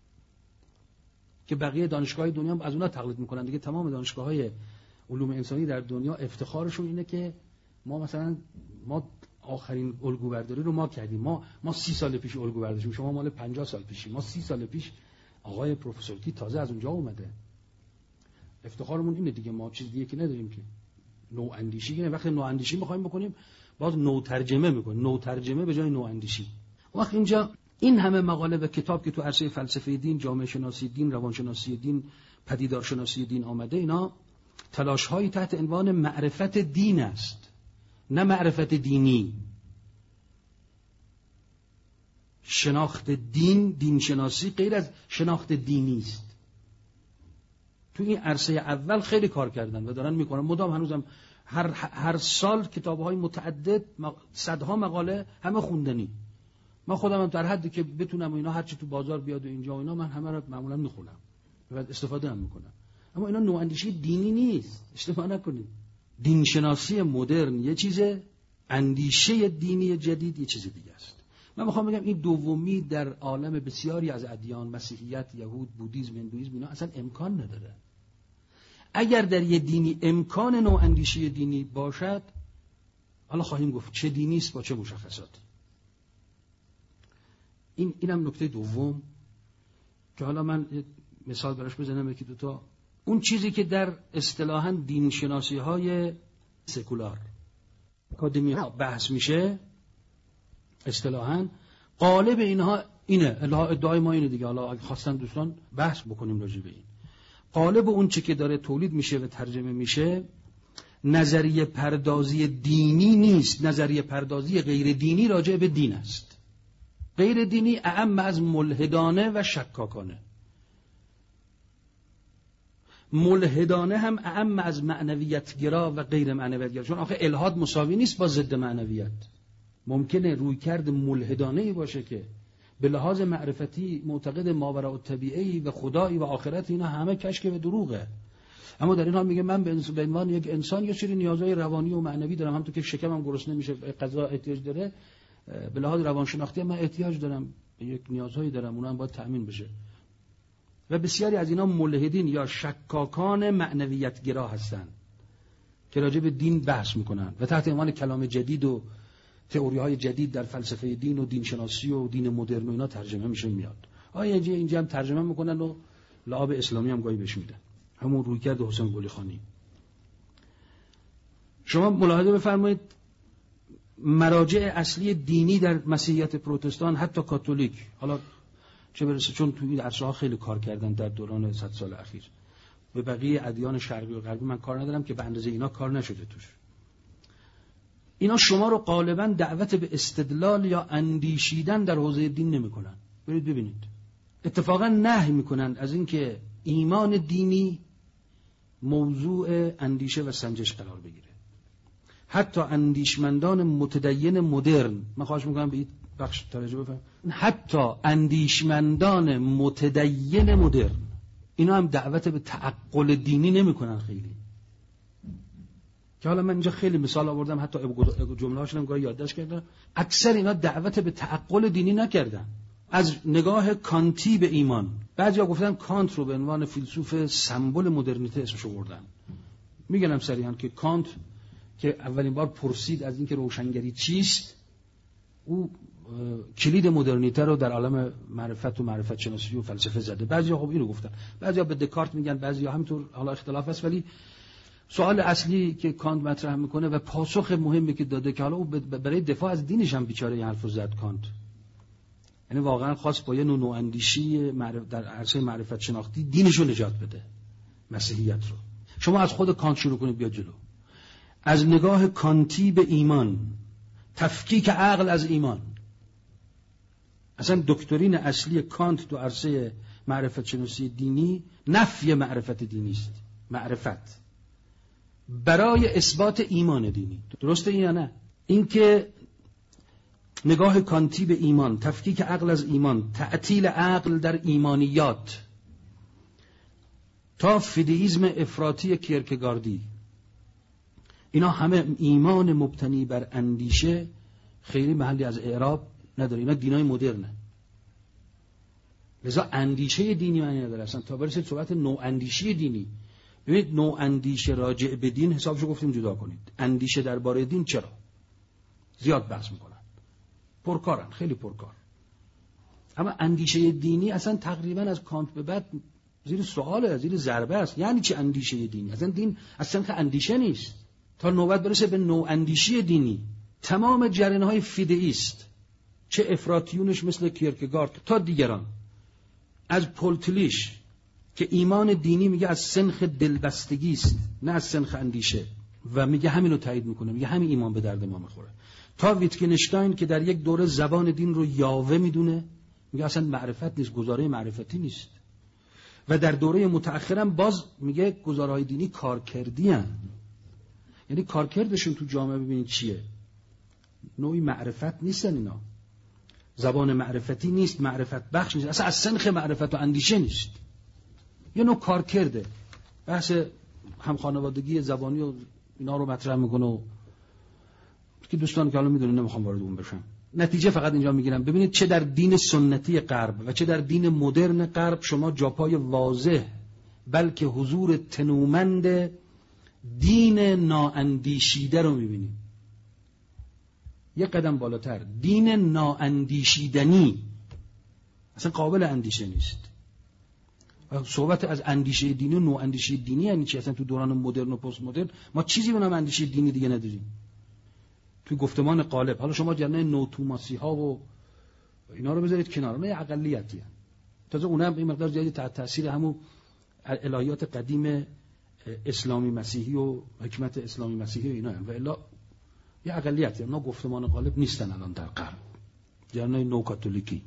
که بقیه دانشگاه‌های دنیا هم از اونها تقلید میکنن دیگه. تمام دانشگاه‌های علوم انسانی در دنیا افتخارشون اینه که ما مثلا ما آخرین الگو برداری رو ما کردیم، ما ما سی سال پیش الگو برداشتیم، شما مال پنجاه سال پیشی، ما سی سال پیش آقای پروفسور کی تازه از اونجا اومده. افتخارمون اینه دیگه، ما چیز دیگه که نداریم که. نوع اندیشی که وقتی نوع اندیشی می‌خوایم بکنیم باز نوع ترجمه می‌کنیم، نوع ترجمه به جای نوع اندیشی. وقتی اینجا این همه مقاله و کتاب که تو عرصه فلسفه دین، جامعه شناسی دین، روان شناسی دین، پدیدار شناسی دین آمده، اینا تلاش‌هایی تحت عنوان معرفت دین است، نه معرفت دینی. شناخت دین، دین شناسی غیر از شناخت دینی است. تو این عرصه اول خیلی کار کردن و دارن میکنن، مدام هنوزم هر هر سال کتاب‌های متعدد، صدها مقاله، همه خوندنی. من خودم هم در حدی که بتونم اینا هر چی تو بازار بیاد و اینجا و اینا من همه رو معمولا میخونم و استفاده هم میکنم. اما اینا نوع اندیشی دینی نیست، اشتباه نکنید. دین شناسی مدرن یه چیزه، اندیشه دینی جدید یه چیز دیگه است. من میخوام بگم این دومی در عالم بسیاری از ادیان، مسیحیت، یهود، بودیسم، هندویسم، اینا اصلا امکان نداره. اگر در یه دینی امکان نواندیشی دینی باشد، حالا خواهیم گفت چه دینی است با چه مشخصاتی. این اینم نکته دوم که حالا من مثال براش بزنم یکی دو تا. اون چیزی که در اصطلاحاً دین شناسی های سکولار اکادمی ها بحث میشه، اصطلاحاً غالب اینها اینه، ادعای ما اینه دیگه. حالا اگه خواستن دوستان بحث بکنیم راجع به این. غالب اون چی که داره تولید میشه و ترجمه میشه نظریه پردازی دینی نیست، نظریه پردازی غیر دینی راجع به دین است. غیر دینی اعم از ملحدانه و شکاکانه. ملحدانه هم اعم از معنویتگرا و غیر معنویتگرا، چون آخه الحاد مساوی نیست با ضد معنویت. ممکنه رویکرد ملحدانه‌ای باشه که به لحاظ معرفتی معتقد ماوراء الطبیعی و خدایی و آخرت، اینا همه کشک و دروغه. اما در این حال میگه من به عنوان یک انسان یه سری نیازهای روانی و معنوی دارم، همونطور که شکمم گرسنه میشه غذا احتیاج داره، به لحاظ روانشناختی من احتیاج دارم، یک نیازهایی دارم، اونها هم باید تأمین بشه. و بسیاری از اینا ملحدین یا شکاکان معنویتگرا هستن که راجع به دین بحث میکنن و تحت عنوان کلام جدید و تئوری‌های جدید در فلسفه دین و دین شناسی و دین مدرن و اینا ترجمه میشه میاد. آیا اینجا اینجا هم ترجمه میکنن و لعاب اسلامی هم گاهی بهش میدن، همون رویکرد حسین قلی خانی. شما ملاحظه بفرمایید مراجع اصلی دینی در مسیحیت پروتستان، حتی کاتولیک، حالا چه برسه چون تو این عرصه‌ها خیلی کار کردن در دوران صد سال اخیر، به بقیه ادیان شرقی و غربی من کار ندارم که به اندازه اینا کار نشده توش. اینا شما رو غالباً دعوت به استدلال یا اندیشیدن در حوزه دین نمی‌کنن. برید ببینید. اتفاقاً نهی می‌کنن از اینکه ایمان دینی موضوع اندیشه و سنجش قرار بگیره. حتی اندیشمندان متدین مدرن، من خواهش می‌کنم به این بخش توجه بفرمایید، حتی اندیشمندان متدین مدرن اینا هم دعوت به تعقل دینی نمی‌کنن خیلی. که حالا من اینجا خیلی مثال آوردم، حتی جمله‌هاشون هم گاهی یادداشت کردم. اکثر اینا دعوت به تعقل دینی نکردن. از نگاه کانتی به ایمان، بعضیا گفتن کانت رو به عنوان فیلسوف سمبل مدرنیته اسمش آوردن. میگم صریحاً که کانت که اولین بار پرسید از اینکه روشنگری چیست، او کلید مدرنیته رو در عالم معرفت و معرفت شناسی و فلسفه زده. بعضیا خب اینو گفتن، بعضیا به دکارت میگن، بعضیا همینطور، حالا اختلاف هست. ولی سوال اصلی که کانت مطرح میکنه و پاسخ مهمی که داده، که حالا او برای دفاع از دینش هم بیچاره این حرفو زد کانت، یعنی واقعا خواست با یه نوع نواندیشی در عرصه معرفت شناختی دینش رو نجات بده، مسیحیت رو. شما از خود کانت شروع کنید بیاد جلو، از نگاه کانتی به ایمان، تفکیک عقل از ایمان. اصلا دکترین اصلی کانت تو عرصه معرفت شناسی دینی نفی معرفت دینی است، معرفت برای اثبات ایمان دینی. درسته یا نه؟ این که نگاه کانتی به ایمان، تفکیک عقل از ایمان، تعطیل عقل در ایمانیات، تا فیدئیسم افراطی کیرکگاردی، اینا همه ایمان مبتنی بر اندیشه خیلی محلی از اعراب نداره. اینا دینای مدرنه، لذا اندیشه دینی معنی نداره اصلا تا برسه صحبت نوع اندیشی دینی. ببینید نوع اندیشه راجع به دین حسابشو گفتیم جدا کنید. اندیشه درباره دین چرا زیاد بحث میکنن، پرکارن، خیلی پرکار. اما اندیشه دینی اصلا تقریبا از کانت به بعد زیر سواله، زیر ضربه است. یعنی چی اندیشه دینی؟ اصلا دین اصلا که اندیشه نیست تا نوبت برسه به نوع اندیشی دینی. تمام جریان‌های فیدئیست، چه افراطیونش مثل کیرکگارد تا دیگران، از پولتلیش که ایمان دینی میگه از سنخ دلبستگی است نه از سنخ اندیشه، و میگه همین رو تایید میکنه، میگه همین ایمان به درد ما میخوره، تا ویتگنشتاین که در یک دوره زبان دین رو یاوه میدونه، میگه اصلا معرفت نیست، گزاره معرفتی نیست. و در دوره متأخرم باز میگه گزارهای دینی کارکردی هستند، یعنی کارکردشون تو جامعه ببینید چیه، نوعی معرفت نیستن اینا، زبان معرفتی نیست، معرفت بخش نیست، اصلا از سنخ معرفت و اندیشه نیست، یه نوع کار کرده. بحث همخانوادگی زبانی و اینا رو مطرح میکنه و که دوستان که الان میدونن نمیخوام وارد اون بشم. نتیجه فقط اینجا میگیرم. ببینید چه در دین سنتی غرب و چه در دین مدرن غرب شما جاپای واضح بلکه حضور تنومند دین نااندیشیده رو میبینید. یک قدم بالاتر، دین نااندیشیدنی اصلا قابل اندیشه نیست. صحبت از اندیشه دینی و نواندیشه دینی یعنی چی؟ اصلا تو دوران مدرن و پست مدرن ما چیزی به نام اندیشه دینی دیگه نداریم. تو گفتمان قالب حالا شما جنه نوتوماسی ها و اینا رو بذارید کنار، نه اقلیتی هستند. تازه اونها هم این مقدار زیادی تحت تاثیر همون الهیات قدیم اسلامی مسیحی و حکمت اسلامی مسیحی و اینا هستند و الا یه اقلیتی اونا گفتمان قالب نیستن الان در غرب. جنه نو کاتولیکی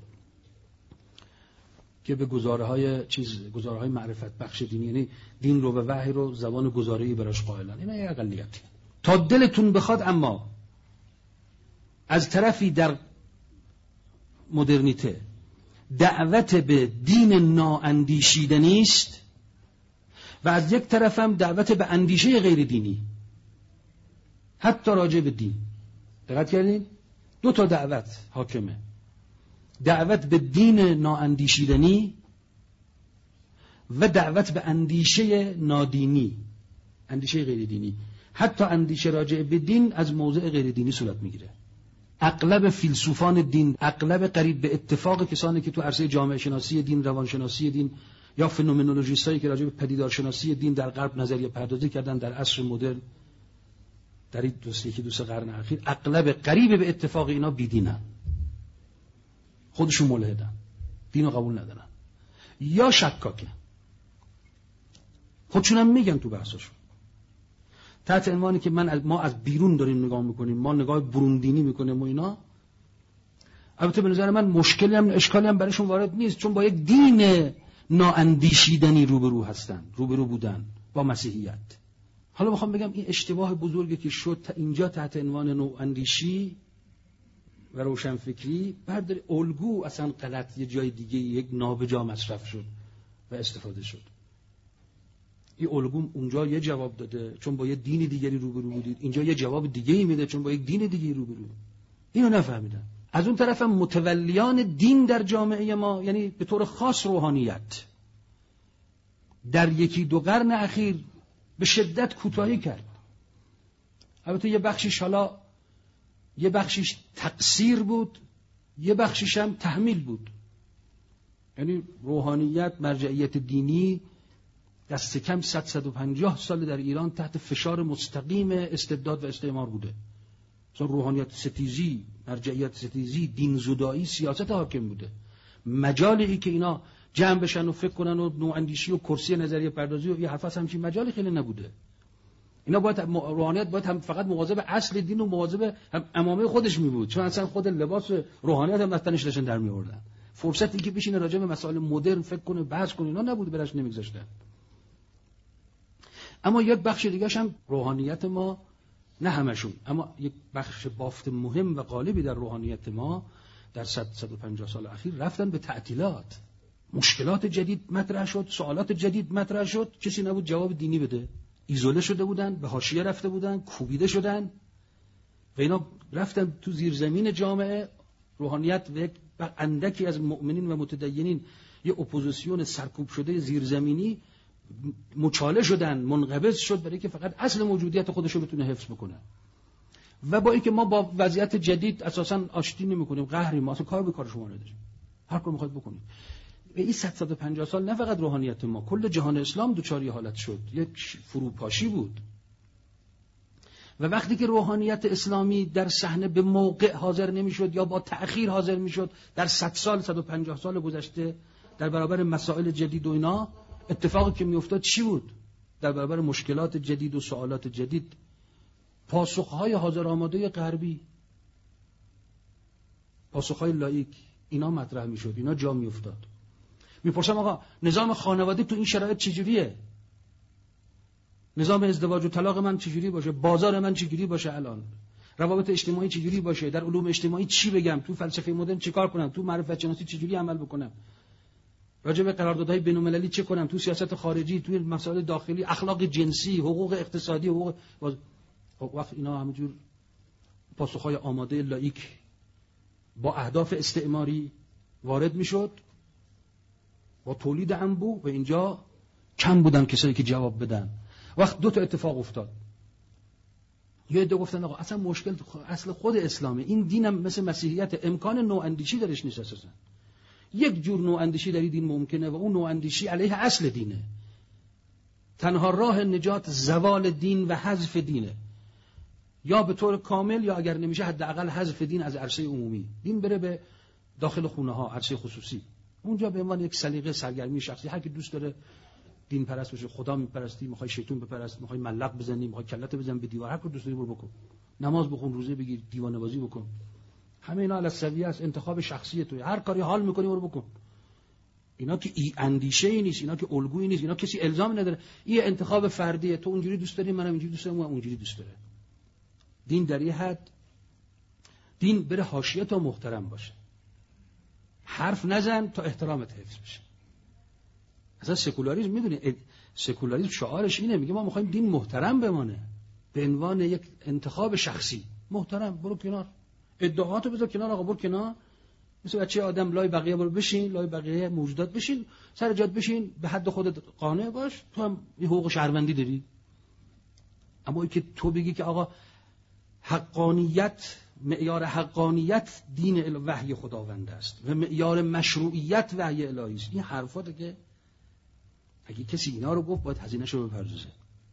که به گزاره های چیز گزاره های معرفت بخش دینی، یعنی دین رو و وحی رو زبان گزاره‌ای براش قائلن، اینا یه اقلیتی. تا دلتون بخواد اما از طرفی در مدرنیته دعوت به دین نااندیشیدنی است و از یک طرف هم دعوت به اندیشه غیر دینی، حتی راجع به دین. دقت کردین؟ دو تا دعوت حاکمه، دعوت به دین نااندیشیدنی و دعوت به اندیشه نادینی، اندیشه غیر دینی. حتی اندیشه راجع به دین از موضع غیر دینی صورت میگیره. اغلب فیلسوفان دین، اغلب قریب به اتفاق کسانی که تو عرصه جامعه شناسی دین، روانشناسی دین یا فنومنولوژیستایی که راجع به پدیدارشناسی دین در غرب نظریه پردازی کردن در عصر مدرن در این دو سه یکی دو سه قرن اخیر، اغلب قریب به اتفاق اینا بیدینن، خودشون ملحدن، دینو قبول ندارن یا شکاکن، خودشون هم میگن تو بحثاشون تحت عنوانی که من از ما از بیرون داریم نگاه میکنیم، ما نگاه بروندینی میکنیم و اینا. البته به نظر من مشکلی هم اشکالی هم برایشون وارد نیست، چون با یک دین نااندیشیدنی روبرو هستن، روبرو بودن با مسیحیت. حالا میخوام بگم این اشتباه بزرگی که شد تا اینجا تحت عنوان نواندیشی و روشنفکری، بعد الگو اصلا غلط یه جای دیگه یک نابجا مصرف شد و استفاده شد. این الگو اونجا یه جواب داده چون با یه دین دیگری روبرو بودید، اینجا یه جواب دیگه‌ای میده چون با یک دین دیگه‌ای روبرو. اینو نفهمیدن. از اون طرف هم متولیان دین در جامعه ما، یعنی به طور خاص روحانیت، در یکی دو قرن اخیر به شدت کوتاهی کرد. البته یه بخشیش حالا یه بخشیش تقصیر بود، یه بخشیش هم تحمیل بود. یعنی روحانیت، مرجعیت دینی دست کم صد صد و پنجاه سال در ایران تحت فشار مستقیم استبداد و استعمار بوده. مثلا روحانیت ستیزی، مرجعیت ستیزی، دین زدایی سیاست حاکم بوده. مجالی که اینا جمع بشن و فکر کنن و نواندیشی و کرسی نظریه پردازی و یه حرف همچین مجالی خیلی نبوده. اینا باید روحانیت باید هم فقط مواظب اصل دین و مواظب امامه خودش می بود، چون اصلا خود لباس روحانیت هم دستنش داشتن در می آوردن. فرصتی که بشینه راجع به مسائل مدرن فکر کنه، بحث کنه، اینا نبود، براش نمیگذاشتن. اما یک بخش دیگه‌ش هم روحانیت ما، نه همشون، اما یک بخش بافت مهم و غالبی در روحانیت ما در صد صد و پنجاه سال اخیر رفتن به تعطیلات. مشکلات جدید مطرح شد، سوالات جدید مطرح شد، کسی نبود جواب دینی بده. ایزوله شده بودن، به حاشیه رفته بودن، کوبیده شدن و اینا رفتن تو زیرزمین جامعه. روحانیت و یک اندکی از مؤمنین و متدینین یه اپوزیسیون سرکوب شده زیرزمینی مچاله شدن، منقبض شد برای که فقط اصل موجودیت خودش رو بتونه حفظ بکنه. و با اینکه ما با وضعیت جدید اساساً آشتی نمی‌کنیم، قهری ما اصلا کار به کار شما نداریم، هر کار می‌خواید بکنید. این صد صد و پنجاه سال نه فقط روحانیت ما، کل جهان اسلام دوچاری حالت شد، یک فروپاشی بود. و وقتی که روحانیت اسلامی در صحنه به موقع حاضر نمی‌شد یا با تأخیر حاضر می‌شد، در صد سال صد و پنجاه سال گذشته در برابر مسائل جدید و اینا، اتفاقی که میافتاد چی بود؟ در برابر مشکلات جدید و سوالات جدید، پاسخهای حاضر آماده غربی، پاسخهای لایک، اینا مطرح میشد، اینا جا میافتاد. میپرسم آقا نظام خانواده تو این شرایط چجوریه؟ نظام ازدواج و طلاق من چجوری باشه؟ بازار من چجوری باشه؟ الان روابط اجتماعی چجوری باشه؟ در علوم اجتماعی چی بگم؟ تو فلسفه مدرن چیکار کنم؟ تو معرفت شناسی چجوری عمل بکنم؟ راجع به قراردادهای بین‌المللی چه کنم؟ تو سیاست خارجی، تو مسائل داخلی، اخلاق جنسی، حقوق اقتصادی، حقوق باز... وقت اینا همینجور پاسخهای آماده لایک با اهداف استعماری وارد میشد، با تولید انبوه، و اینجا کم بودن کسایی که جواب بدن. وقت دو تا اتفاق افتاد. یه عده گفتن آقا اصلا مشکل اصل خود اسلامه، این دینم مثل مسیحیت امکان نواندیشی درش نیست اساسا. یک جور نواندیشی در این دین ممکنه و اون نواندیشی علیه اصل دینه. تنها راه نجات زوال دین و حذف دینه، یا به طور کامل یا اگر نمیشه حداقل حذف دین از عرصه عمومی، دین بره به داخل خونه ها، عرصه خصوصی، اونجا به عنوان یک سلیقه سرگرمی شخصی هر کی دوست داره دین پرست باشه، خدا میپرستی، میخوای شیطان بپرست، میخوای ملق بزنی، میخوای کلت بزن به دیوار، هر کار دوست داری برو بکن، نماز بخون، روزه بگیر، دیوانه بازی بکن، همه اینا علی السویه است، انتخاب شخصی توی، هر کاری حال میکنی برو بکن. اینا که ای اندیشه ای نیست، اینا که الگویی نیست، اینا کسی الزام نداره، این انتخاب فردیه، تو اونجوری دوست داری، منم اینجوری دوست دارم، اون اونجوری دوست داره. دین در یه حد، دین بره حاشیه تا محترم باشه، حرف نزن تا احترامت حفظ بشه. اصلا سکولاریسم میدونی، سکولاریسم شعارش اینه، میگه ما میخوایم دین محترم بمانه، به عنوان یک انتخاب شخصی محترم، برو کنار، ادعااتو بذار کنار، آقا برو کنار، مثل بچه آدم لای بقیه برو بشین، لای بقیه موجودات بشین، سر جات بشین، به حد خودت قانع باش، تو هم یه حقوق شهروندی داری. اما ای که تو بگی که آقا حقانیت، معیار حقانیت دین وحی خداوند است و معیار مشروعیت وحی الهی است، این حرفاته که اگه کسی اینا رو گفت باید هزینه‌شو بپردازه.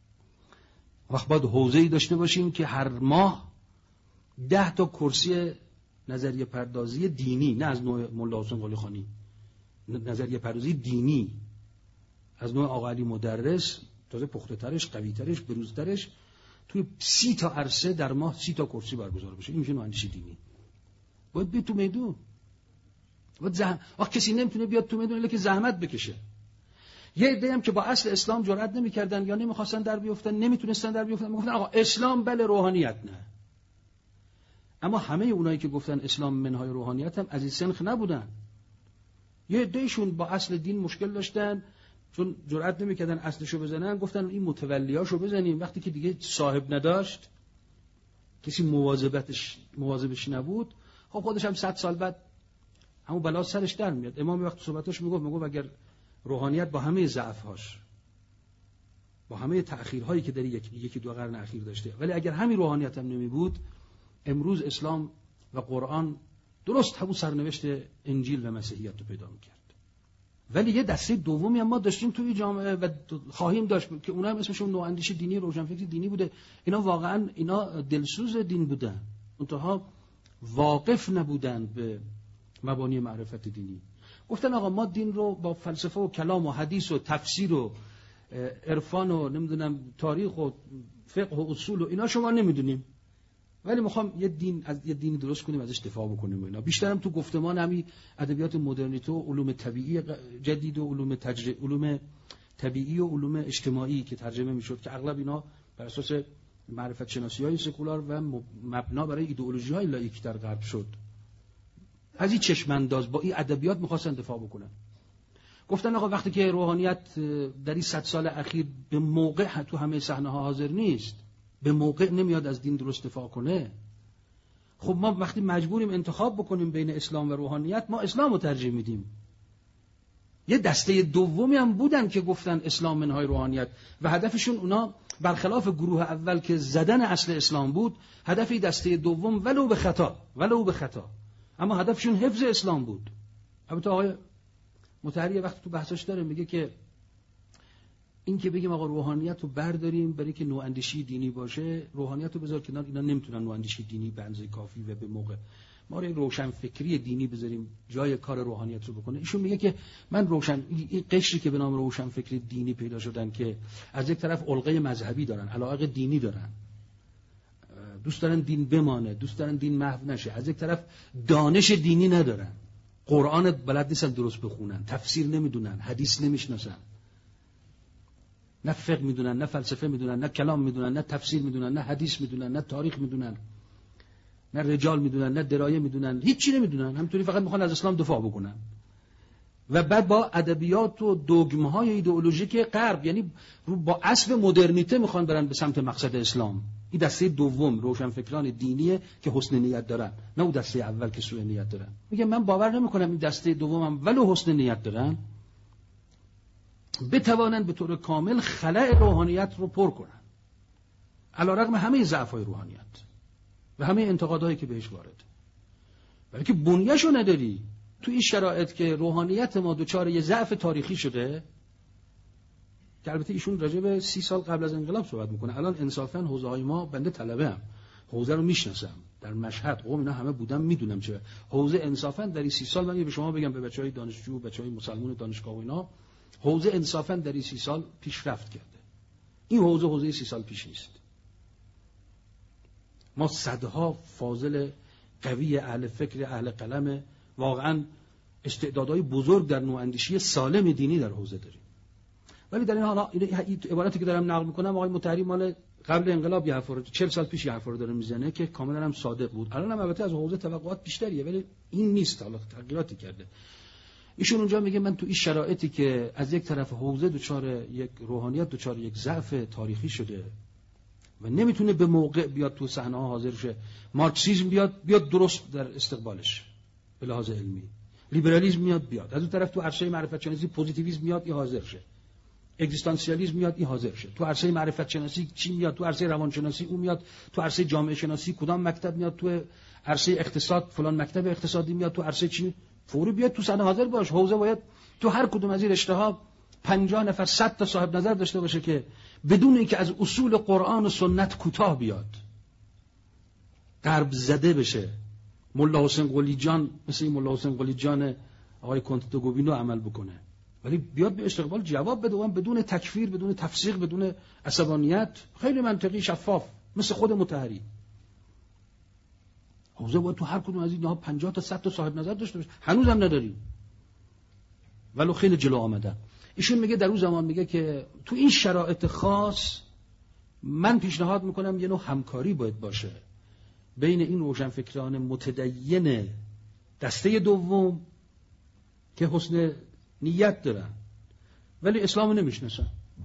وقت باید حوزه‌ای داشته باشیم که هر ماه ده تا کرسی نظریه پردازی دینی، نه از نوع ملا حسین قلی خانی، نظریه پردازی دینی از نوع آقا علی مدرس، تازه پخته ترش، قوی ترش، بروزترش، توی سی تا عرصه در ماه سی تا کرسی برگزار بشه. این میشه نواندیشی دینی. باید بیاد تو میدون. باید زحمت. وقت کسی نمیتونه بیاد تو میدون الا که زحمت بکشه. یه عده هم که با اصل اسلام جرئت نمیکردن یا نمیخواستن در بیافتن، نمیتونستن در بیافتن، میگفتن آقا اسلام بله، روحانیت نه. اما همه اونایی که گفتن اسلام منهای روحانیت هم از این سنخ نبودن. یه عدهشون با اصل دین مشکل داشتن، چون جرئت نمیکردن اصلشو بزنن، گفتن این متولیاشو بزنیم. وقتی که دیگه صاحب نداشت، کسی مواظبتش مواظبش نبود، خب خودش هم صد سال بعد همون بلا سرش در میاد. امام وقتی صحبتاش میگفت میگفت اگر روحانیت با همه ضعف‌هاش، با همه تأخیرهایی که در یکی یکی دو قرن اخیر داشته، ولی اگر همین روحانیت هم نمی بود، امروز اسلام و قرآن درست همون سرنوشت انجیل و مسیحیت رو پیدا میکرد. ولی یه دسته دومی هم ما داشتیم توی جامعه و خواهیم داشت که اونها هم اسمشون نواندیش دینی، روشنفکر دینی بوده. اینا واقعا اینا دلسوز دین بودن، منتها واقف نبودن به مبانی معرفت دینی. گفتن آقا ما دین رو با فلسفه و کلام و حدیث و تفسیر و عرفان و نمیدونم تاریخ و فقه و اصول و اینا شما نمیدونیم، ولی میخوام یه دین از یه دینی درست کنیم، ازش دفاع بکنیم و اینا. بیشترم تو گفتمان همین ادبیات مدرنیته و علوم طبیعی جدید و علوم تجر... علوم طبیعی و علوم اجتماعی که ترجمه میشد، که اغلب اینا بر اساس معرفت شناسی‌های سکولار و مبنا برای ایدئولوژی‌های لاییک در غرب شد، از این چشم انداز با این ادبیات می‌خواستن دفاع بکنن. گفتن آقا وقتی که روحانیت در این صد سال اخیر به موقع تو همه صحنه‌ها حاضر نیست، به موقع نمیاد از دین درست دفاع کنه، خب ما وقتی مجبوریم انتخاب بکنیم بین اسلام و روحانیت، ما اسلام رو ترجیح میدیم. یه دسته دومی هم بودن که گفتن اسلام منهای روحانیت و هدفشون اونا برخلاف گروه اول که زدن اصل اسلام بود، هدف دسته دوم ولو به خطا ولو به خطا اما هدفشون حفظ اسلام بود. البته آقای مطهری وقتی تو بحثش داره میگه که این که بگیم آقا روحانیت رو برداریم برای که نواندیشی دینی باشه، روحانیت رو بذار کنار، اینا نمیتونن نواندیشی دینی به اندازه کافی و به موقع، ما رو روشن فکری دینی بذاریم جای کار روحانیت رو بکنه. ایشون میگه که من روشن این قشری که به نام روشن فکری دینی پیدا شدن که از یک طرف علقه مذهبی دارن، علاقه دینی دارن، دوست دارن دین بمانه، دوست دارن دین محو نشه، از یک طرف دانش دینی ندارن، قرآن بلد نیستن درست بخونن، تفسیر نمیدونن، حدیث نمیشناسن، نه فقه میدونن، نه فلسفه میدونن، نه کلام میدونن، نه تفسیر میدونن، نه حدیث میدونن، نه تاریخ میدونن، نه رجال میدونن، نه درایه میدونن، هیچ چی نمیدونن، همینطوری فقط میخوان از اسلام دفاع بکنن. و بعد با ادبیات و دوگم‌های ایدئولوژیک غرب، یعنی رو با اسب مدرنیته میخوان برن به سمت مقصد اسلام. این دسته دوم روشنفکران دینیه که حسن نیت دارن، نه اون دسته اول که سوء نیت دارن. میگه من باور نمیکنم این دسته دومم ولو حسن نیت دارن بتوانند به طور کامل خلأ روحانیت رو پر کنن، علیرغم همه ضعف‌های روحانیت و همه انتقادهایی که بهش وارده. ولی که بنیه‌شو نداری. تو این شرایط که روحانیت ما دچار یه ضعف تاریخی شده، که البته ایشون راجع به سی سال قبل از انقلاب صحبت میکنه. الان انصافا حوزه‌های ما بنده طلبه ام، حوزه رو میشناسم، در مشهد قم اینا همه بودم، میدونم چه حوزه انصافا در این سی سال. من به شما بگم، به بچهای دانشجو، بچهای مسلمان دانشگاه و اینا، حوزه انصافا در این سی سال پیشرفت کرده. این حوزه حوزه سی سال پیش نیست. ما صدها فاضل قوی اهل فکر اهل قلم واقعا استعدادهای بزرگ در نواندیشی سالم دینی در حوزه داریم. ولی در این حالا این عبارتی که دارم نقل میکنم آقای مطهری مال قبل انقلاب یه حرف رو چهل سال پیش یه حرف رو داره میزنه که کاملا هم صادق بود. الان هم البته از حوزه توقعات بیشتریه، ولی این نیست، حالا تغییراتی کرده. ایشون اونجا میگه من تو این شرایطی که از یک طرف حوزه دچار یک روحانیت دچار یک ضعف تاریخی شده و نمیتونه به موقع بیاد تو صحنه ها حاضر شه، مارکسیسم بیاد بیاد درست در استقبالش به لحاظ علمی، لیبرالیسم میاد بیاد، از اون طرف تو عرصه معرفت شناسی پوزیتیویسم میاد این حاضر شه، اگزیستانسیالیسم میاد این حاضر شه، تو عرصه معرفت شناسی چی میاد، تو عرصه روان شناسی اون میاد، تو عرصه جامعه شناسی کدام مکتب میاد، تو عرصه اقتصاد فلان مکتب اقتصادی میاد، تو عرصه چی فوری بیاد تو صحنه حاضر باش. حوزه باید تو هر کدوم از این رشته‌ها پنجاه نفر صد تا صاحب نظر داشته باشه که بدون اینکه از اصول قرآن و سنت کوتاه بیاد، غرب زده بشه، ملا حسین قلی جان مثل این ملا حسین قلی جان آقای کنتو گوبینو عمل بکنه، ولی بیاد به استقبال جواب بده، اون بدون تکفیر، بدون تفسیق، بدون عصبانیت، خیلی منطقی شفاف مثل خود مطهری. حوزه باید تو هر کدوم از اینها پنجاه تا صد تا صاحب نظر داشته باشه. هنوزم نداریم، ولو خیلی جلو آمدن. ایشون میگه در اون زمان میگه که تو این شرایط خاص من پیشنهاد میکنم یه نوع همکاری باید باشه بین این روشنفکران متدین دسته دوم که حسن نیت دارن ولی اسلامو نمیشناسن.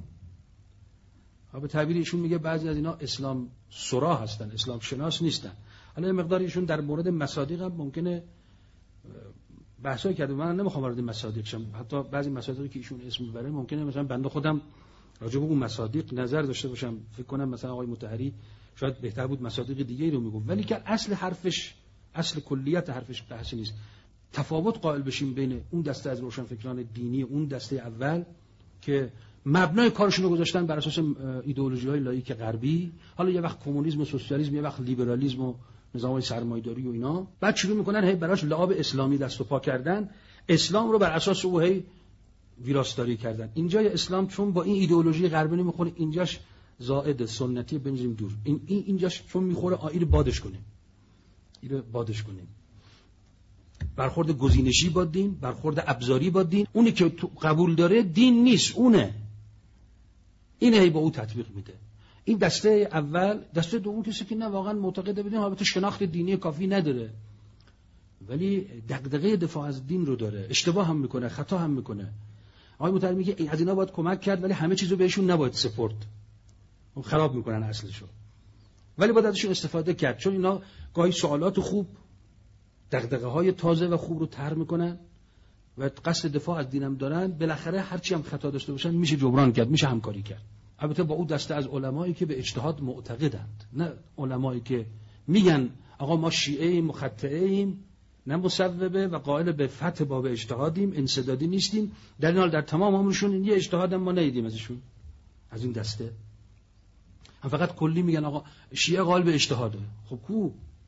به تعبیر ایشون میگه بعضی از اینا اسلام سرا هستن، اسلام شناس نیستن. حالا مقدار ایشون در مورد مصادیق هم ممکنه بحثایی کرده، من نمیخوام وارد مصادیق شم، حتی بعضی مصادیقی که ایشون اسم میبره ممکنه مثلا بنده خودم راجع به اون مصادیق نظر داشته باشم، فکر کنم مثلا آقای مطهری شاید بهتر بود مصادیق دیگه‌ای رو میگفت، ولی که اصل حرفش، اصل کلیت حرفش بحث نیست. تفاوت قائل بشیم بین اون دسته از روشنفکران دینی، اون دسته اول که مبنای کارشون رو گذاشتن بر اساس ایدئولوژی‌های لاییک غربی، حالا یه وقت کمونیسم و سوسیالیسم، یه وقت لیبرالیسم و نظام سرمایه‌داری و اینا، بعد شروع میکنن هی براش لعاب اسلامی دست و پا کردن، اسلام رو بر اساس او هی ویراستاری کردن. اینجا اسلام چون با این ایدئولوژی غربی نمیخوره، اینجاش زائد سنتی بنزیم دور، این اینجاش چون میخوره آیل بادش کنیم، اینو بادش کنیم. برخورد گزینشی با دین، برخورد ابزاری با دین، اونی که قبول داره دین نیست، اونه اینه هی با او تطبیق میده. این دسته اول. دسته دوم کسی که نه واقعا معتقده بدین، البته شناخت دینی کافی نداره ولی دغدغه دفاع از دین رو داره، اشتباه هم میکنه، خطا هم میکنه. آقای مطهری میگه از اینا باید کمک کرد ولی همه چیزو بهشون نباید سپرد، اون خراب میکنن اصلشو، ولی باید ازشون استفاده کرد، چون اینا گاهی سوالات خوب، دغدغه های تازه و خوب رو طرح میکنن و قصد دفاع از دینم دارن. بالاخره هرچی هم خطا داشته باشن میشه جبران کرد، میشه همکاری کرد. البته با اون دسته از علمایی که به اجتهاد معتقدند، نه علمایی که میگن آقا ما شیعه مخطئه ایم، نه مصوبه و قائل به فتح باب اجتهادیم، انسدادی نیستیم. در این حال در تمام عمرشون این یه اجتهاد ما ندیدیم ازشون، از این دسته. هم فقط کلی میگن آقا شیعه قائل به اجتهاده. خب کو؟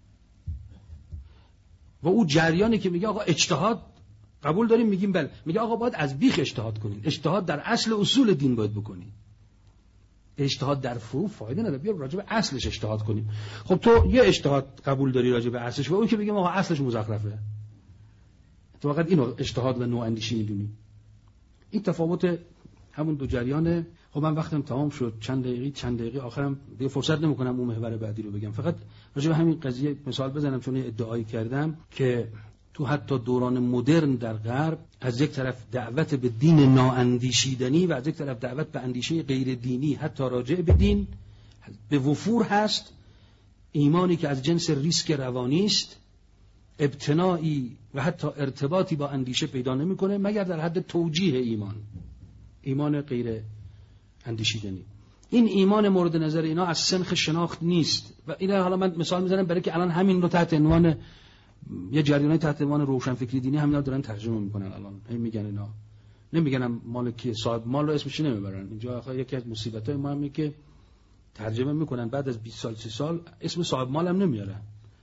و اون جریانی که میگه آقا اجتهاد قبول داریم، میگیم بله، میگه آقا باید از بیخ اجتهاد کنین، اجتهاد در اصل اصول دین باید بکنین، اجتهاد در فروع فایده نداره، بیا راجع به اصلش اجتهاد کنیم. خب تو یه اجتهاد قبول داری راجع به اصلش و اون که میگه آقا اصلش مزخرفه، تو فقط اینو اجتهاد و نواندیشی میدونی. این تفاوت همون دو جریانه. خب من وقتم تمام شد، چند دقیقه چند دقیقه آخرم دیگه فرصت نمیکنم اون محور بعدی رو بگم، فقط راجع به همین قضیه مثال بزنم چون ادعایی کردم که تو حتی دوران مدرن در غرب از یک طرف دعوت به دین نااندیشیدنی و از یک طرف دعوت به اندیشه غیر دینی حتی راجع به دین به وفور هست. ایمانی که از جنس ریسک روانی است، ابتنایی و حتی ارتباطی با اندیشه پیدا نمی‌کنه مگر در حد توجیه ایمان، ایمان غیر اندیشیدنی. این ایمان مورد نظر اینا از سنخ شناخت نیست و اینا حالا من مثال میزنم برای که الان همین رو تحت عنوان یه جریانی تحت عنوان روشنفکری دینی همینا دارن ترجمه میکنن. الان هی میگن اینا، نمیگن مال کی، صاحب مال رو اسمش نمیبرن. اینجا آخه یکی از مصیبت‌های ما همینه که ترجمه میکنن بعد از بیست سال سی سال اسم صاحب مال هم نمیارن.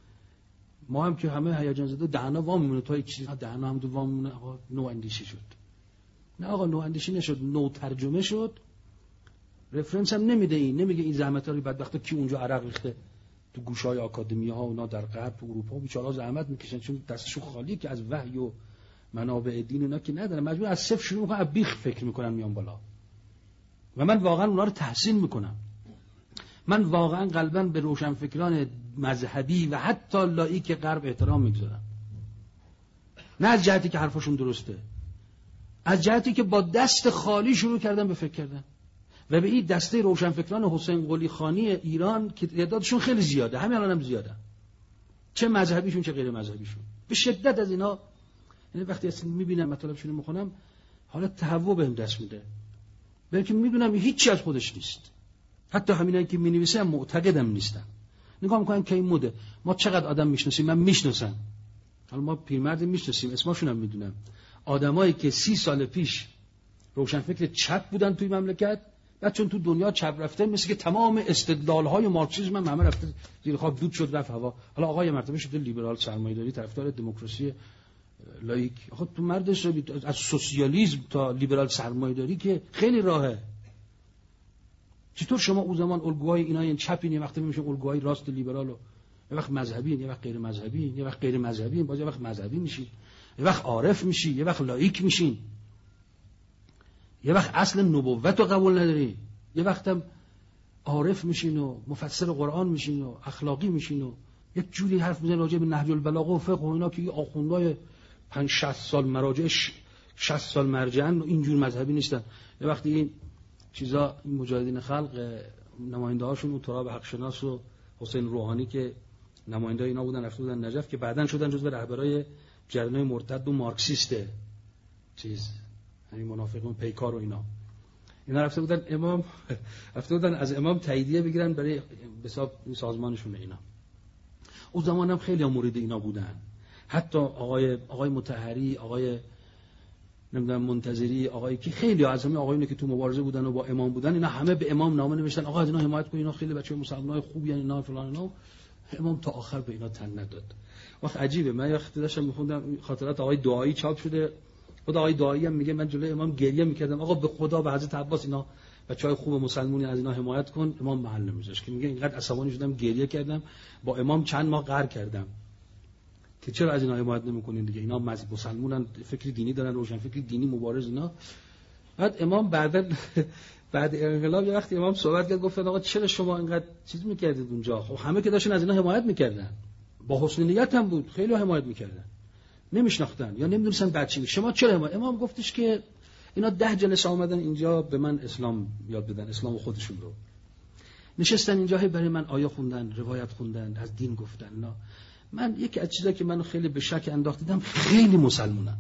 ما هم که همه هیجان زده دهنا وام میمونه تا یک چیز دهنا هم دو وام میمونه. آقا نو اندیشی شد. نه آقا نو اندیشی نشد، نو ترجمه شد. رفرنس هم نمیده، این نمیگه این زحمت‌ها رو بدبختا کی اونجا عرق ریخته تو گوشه‌های آکادمی‌ها اونا در غرب تو اروپا بیچاره‌ها زحمت میکشن چون دستشون خالیه که از وحی و منابع دین اونا که ندارن، مجبور از صفر شروع میکنن، از بیخ فکر میکنن میان بالا. و من واقعا اونا رو تحسین میکنم. من واقعا قلباً به روشنفکران مذهبی و حتی لاییک غرب احترام میگذارم. نه از جهتی که حرفشون درسته، از جهتی که با دست خالی شروع کردن به فکر کردن. و به این دسته روشنفکران حسین قلی خانی ایران که تعدادشون خیلی زیاده، همین الان هم زیاده، چه مذهبیشون چه غیر مذهبیشون، به شدت از اینا، یعنی وقتی اصلا میبینم مطالبشون رو میخونم حالا تهوع بهم دست میده، بلکه میدونم هیچی از خودش نیست. حتی همینایی که مینویسه هم معتقدم نیستن. نگاه میکنم که این مده ما چقدر آدم میشناسیم، من میشناسم، حالا ما پیرمرد میشناسیم اسمشون هم میدونم، آدمایی که سی سال پیش روشنفکر چپ بودن توی مملکت، بعد چون تو دنیا چپ رفته مثل که تمام استدلال‌های مارکسیسم هم همه رفته زیر خاک، دود شد رفت هوا. حالا آقای مرتبه شده لیبرال سرمایه‌داری، طرفدار دموکراسی لاییک. آخه تو مردش از سوسیالیسم تا لیبرال سرمایه‌داری که خیلی راهه. چطور شما اون زمان الگوهای اینا این چپین، یه وقت میشه الگوهای راست لیبرال و یه وقت مذهبی، یه وقت غیر مذهبی، یه وقت غیر مذهبی، باز یه وقت مذهبی میشین، یه وقت عارف میشین، یه وقت لاییک میشین، یه وقت اصل نبوت رو قبول نداری، یه وقت هم عارف میشین و مفسر قرآن میشین و اخلاقی میشین و یک جوری حرف میزنن راجع به نهج البلاغه و فقه و اینا که آخوندهای پنج شصت سال مراجعش شصت سال مرجعن و اینجور مذهبی نیستن. یه وقتی این چیزا این مجاهدین خلق نماینده هاشون اون تراب حق شناس و حسین روحانی که نماینده اینا بودن رفته بودن نجف که بعدن شدن جزو رهبرای جریان مرتد و مارکسیست چیز همین منافقون پیکار و اینا اینا رفته بودن امام رفته بودن از امام تاییدیه بگیرن برای حساب سازمانشون. اینا اون زمان هم خیلی مرید اینا بودن، حتی آقای آقای مطهری، آقای نمیدونم منتظری، آقای که خیلی از همه آقایونی که تو مبارزه بودن و با امام بودن، اینا همه به امام نامه نوشتن آقا از اینا حمایت کن، اینا خیلی بچه‌های مسلمانای خوبی ان اینا فلان اینا. امام تا آخر به اینا تن نداد. وقت عجیبه، من وقتی داشتم میخوندم خاطرات آقای دعایی چاپ شده، خود آقای دعایی هم میگه من جلوی امام گریه میکردم آقا به خدا به حضرت عباس اینا بچهای خوب مسلمانی از اینا حمایت کن. امام محل نمیذاشت، که میگه اینقدر عصبانی شدم گریه کردم با امام چند ماه قهر کردم که چرا از اینا حمایت نمیکنین دیگه، اینا مسلمانن، فکر دینی دارن، روشن فکر دینی مبارز اینا. بعد امام بعد بعد انقلاب یه وقتی امام صحبت کرد گفت آقا چرا شما اینقدر چیز میکردید اونجا؟ خب همه که داشتن از اینا حمایت میکردن، با حسن نیت هم بود، خیلی حمایت میکردن، نمیشناختن یا نمیدونستن بعد چی. شما چرا حمایت؟ امام گفتش که اینا ده جلسه اومدن اینجا به من اسلام یاد بدن، اسلام خودشون رو نشستن اینجا هی برای من آیه خوندن، روایت خوندن، از دین گفتن. نه من یکی از چیزایی که منو خیلی به شک انداخت دیدم خیلی مسلمونم.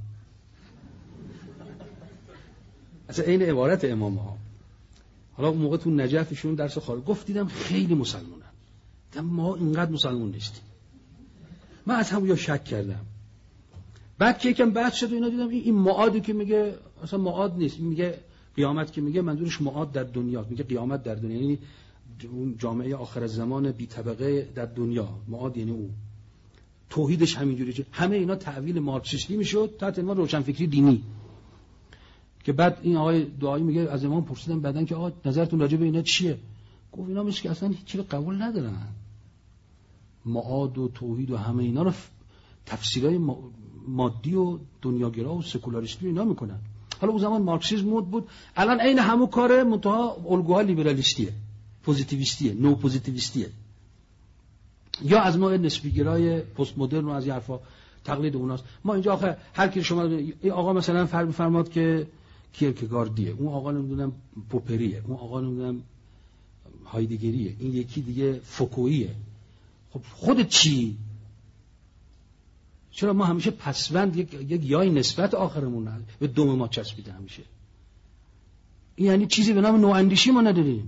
اصلا این عبارت امام ها، حالا اون موقع تو نجفشون درس خارج گفت دیدم خیلی مسلمونن، دیدم ما اینقدر مسلمون نیستیم. من از همون یا شک کردم. بعد که یکم بعد شد و اینا دیدم این معادی که میگه اصلا معاد نیست، میگه قیامت که میگه منظورش معاد در دنیا، میگه قیامت در دنیا یعنی اون جامعه آخر الزمان بی طبقه در دنیا، معاد یعنی اون توحیدش همینجوری. همه اینا تعویل مارکسیستی میشد تحت عنوان روشنفکری دینی. که بعد این آقای دعایی میگه از امام پرسیدم بعدن که آقا نظرتون راجع به اینا چیه؟ گفت اینا مثل که اصلا هیچ چیزی قبول ندارن، معاد و توحید و همه اینا رو تفسیرای مادی و دنیاگرا و سکولاریستی اینا میکنن. حالا اون زمان مارکسیسم مد بود، الان عین همون کاره منتها الگوها لیبرالیستیه، پوزیتیویستیه، نو پوزیتیویستیه، یا از نوع نسبی گرای پست مدرن و از این حرفا. تقلید اوناست. ما اینجا آخه هر کی شما این آقا مثلا فرض بفرماد که کیرکگاردیه، اون آقا نمیدونم پوپریه، اون آقا نمیدونم هایدگریه، این یکی دیگه فوکویه. خب خودت چی؟ چرا ما همیشه پسوند یک یک یای نسبت آخرمون به دوم ما چسبیده همیشه؟ این یعنی چیزی به نام نواندیشی ما نداریم.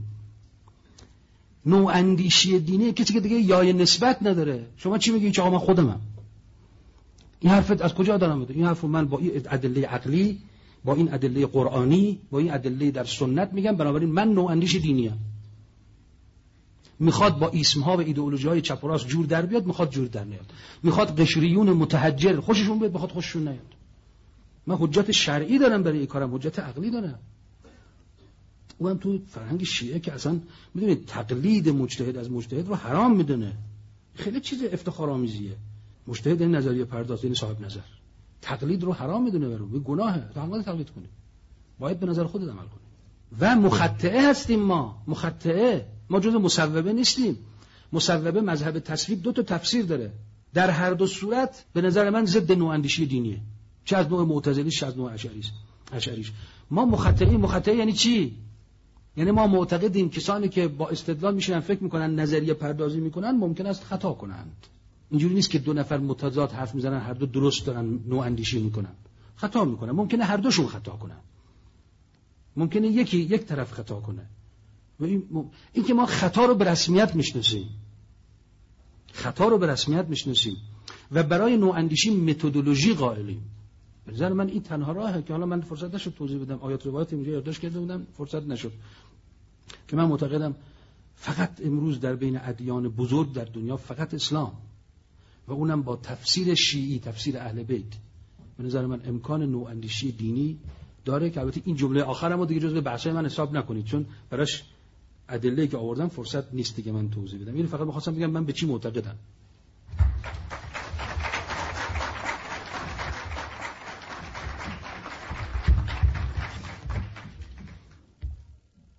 نواندیشی دینی کسی که دیگه یای نسبت نداره. شما چی میگی؟ آقا من خودمم. این حرفت از کجا دارم بده؟ این حرفو من با این ادله عقلی، با این ادله قرآنی، با این ادله در سنت میگم، بنابراین من نواندیش دینی ام. میخواد با اسمها و ایدئولوژی‌های چپ و راست جور در بیاد، میخواد جور در نیاد. میخواد قشریون متحجر خوششون بیاد، میخواد خوششون نیاد. من حجت شرعی دارم برای این کارم، حجت عقلی دارم. اونم تو فرهنگ شیعه که اصلا میدونید تقلید مجتهد از مجتهد رو حرام میدونه. خیلی چیز افتخارآمیزیه. مجتهد این نظریه پرداز، این صاحب نظر، تقلید رو حرام میدونه، برو به گناهه. تو هم تقلید کنی، باید به نظر خودت عمل کنی. و مخطئه هستیم ما، مخطئه. ما جزء مصوبه نیستیم. مصوبه مذهب تصویب دو تا تفسیر داره، در هر دو صورت به نظر من ضد نواندیشی دینیه، چه از نوع معتزلی چه از نوع اشعریست. اشعریش ما مخطئه. مخطئه یعنی چی؟ یعنی ما معتقدیم کسانی که با استدلال میشنن فکر میکنن نظریه پردازی میکنن ممکن است خطا کنند. اینجوری نیست که دو نفر متضاد حرف میزنن هر دو درست دارن نواندیشی میکنن، خطا میکنن. ممکنه هر دوشون خطا کنن، ممکنه یکی یک طرف خطا کنه. این, م... این که ما خطا رو به رسمیت میشناسیم، خطا رو به رسمیت میشناسیم و برای نواندیشی متدولوژی قائلیم. به نظر من این تنها راهه که حالا من فرصت نشد توضیح بدم، آیات روایات اینجا یادداشت کرده بودم فرصت نشد، که من معتقدم فقط امروز در بین ادیان بزرگ در دنیا فقط اسلام و اونم با تفسیر شیعی، تفسیر اهل بیت، به نظر من امکان نواندیشی دینی داره. که البته این جمله آخرمو دیگه جزو بحثای من حساب نکنید، چون براش ادله‌ای که آوردم فرصت نیست دیگه من توضیح بدم. یعنی فقط می‌خواستم بگم من به چی معتقدم.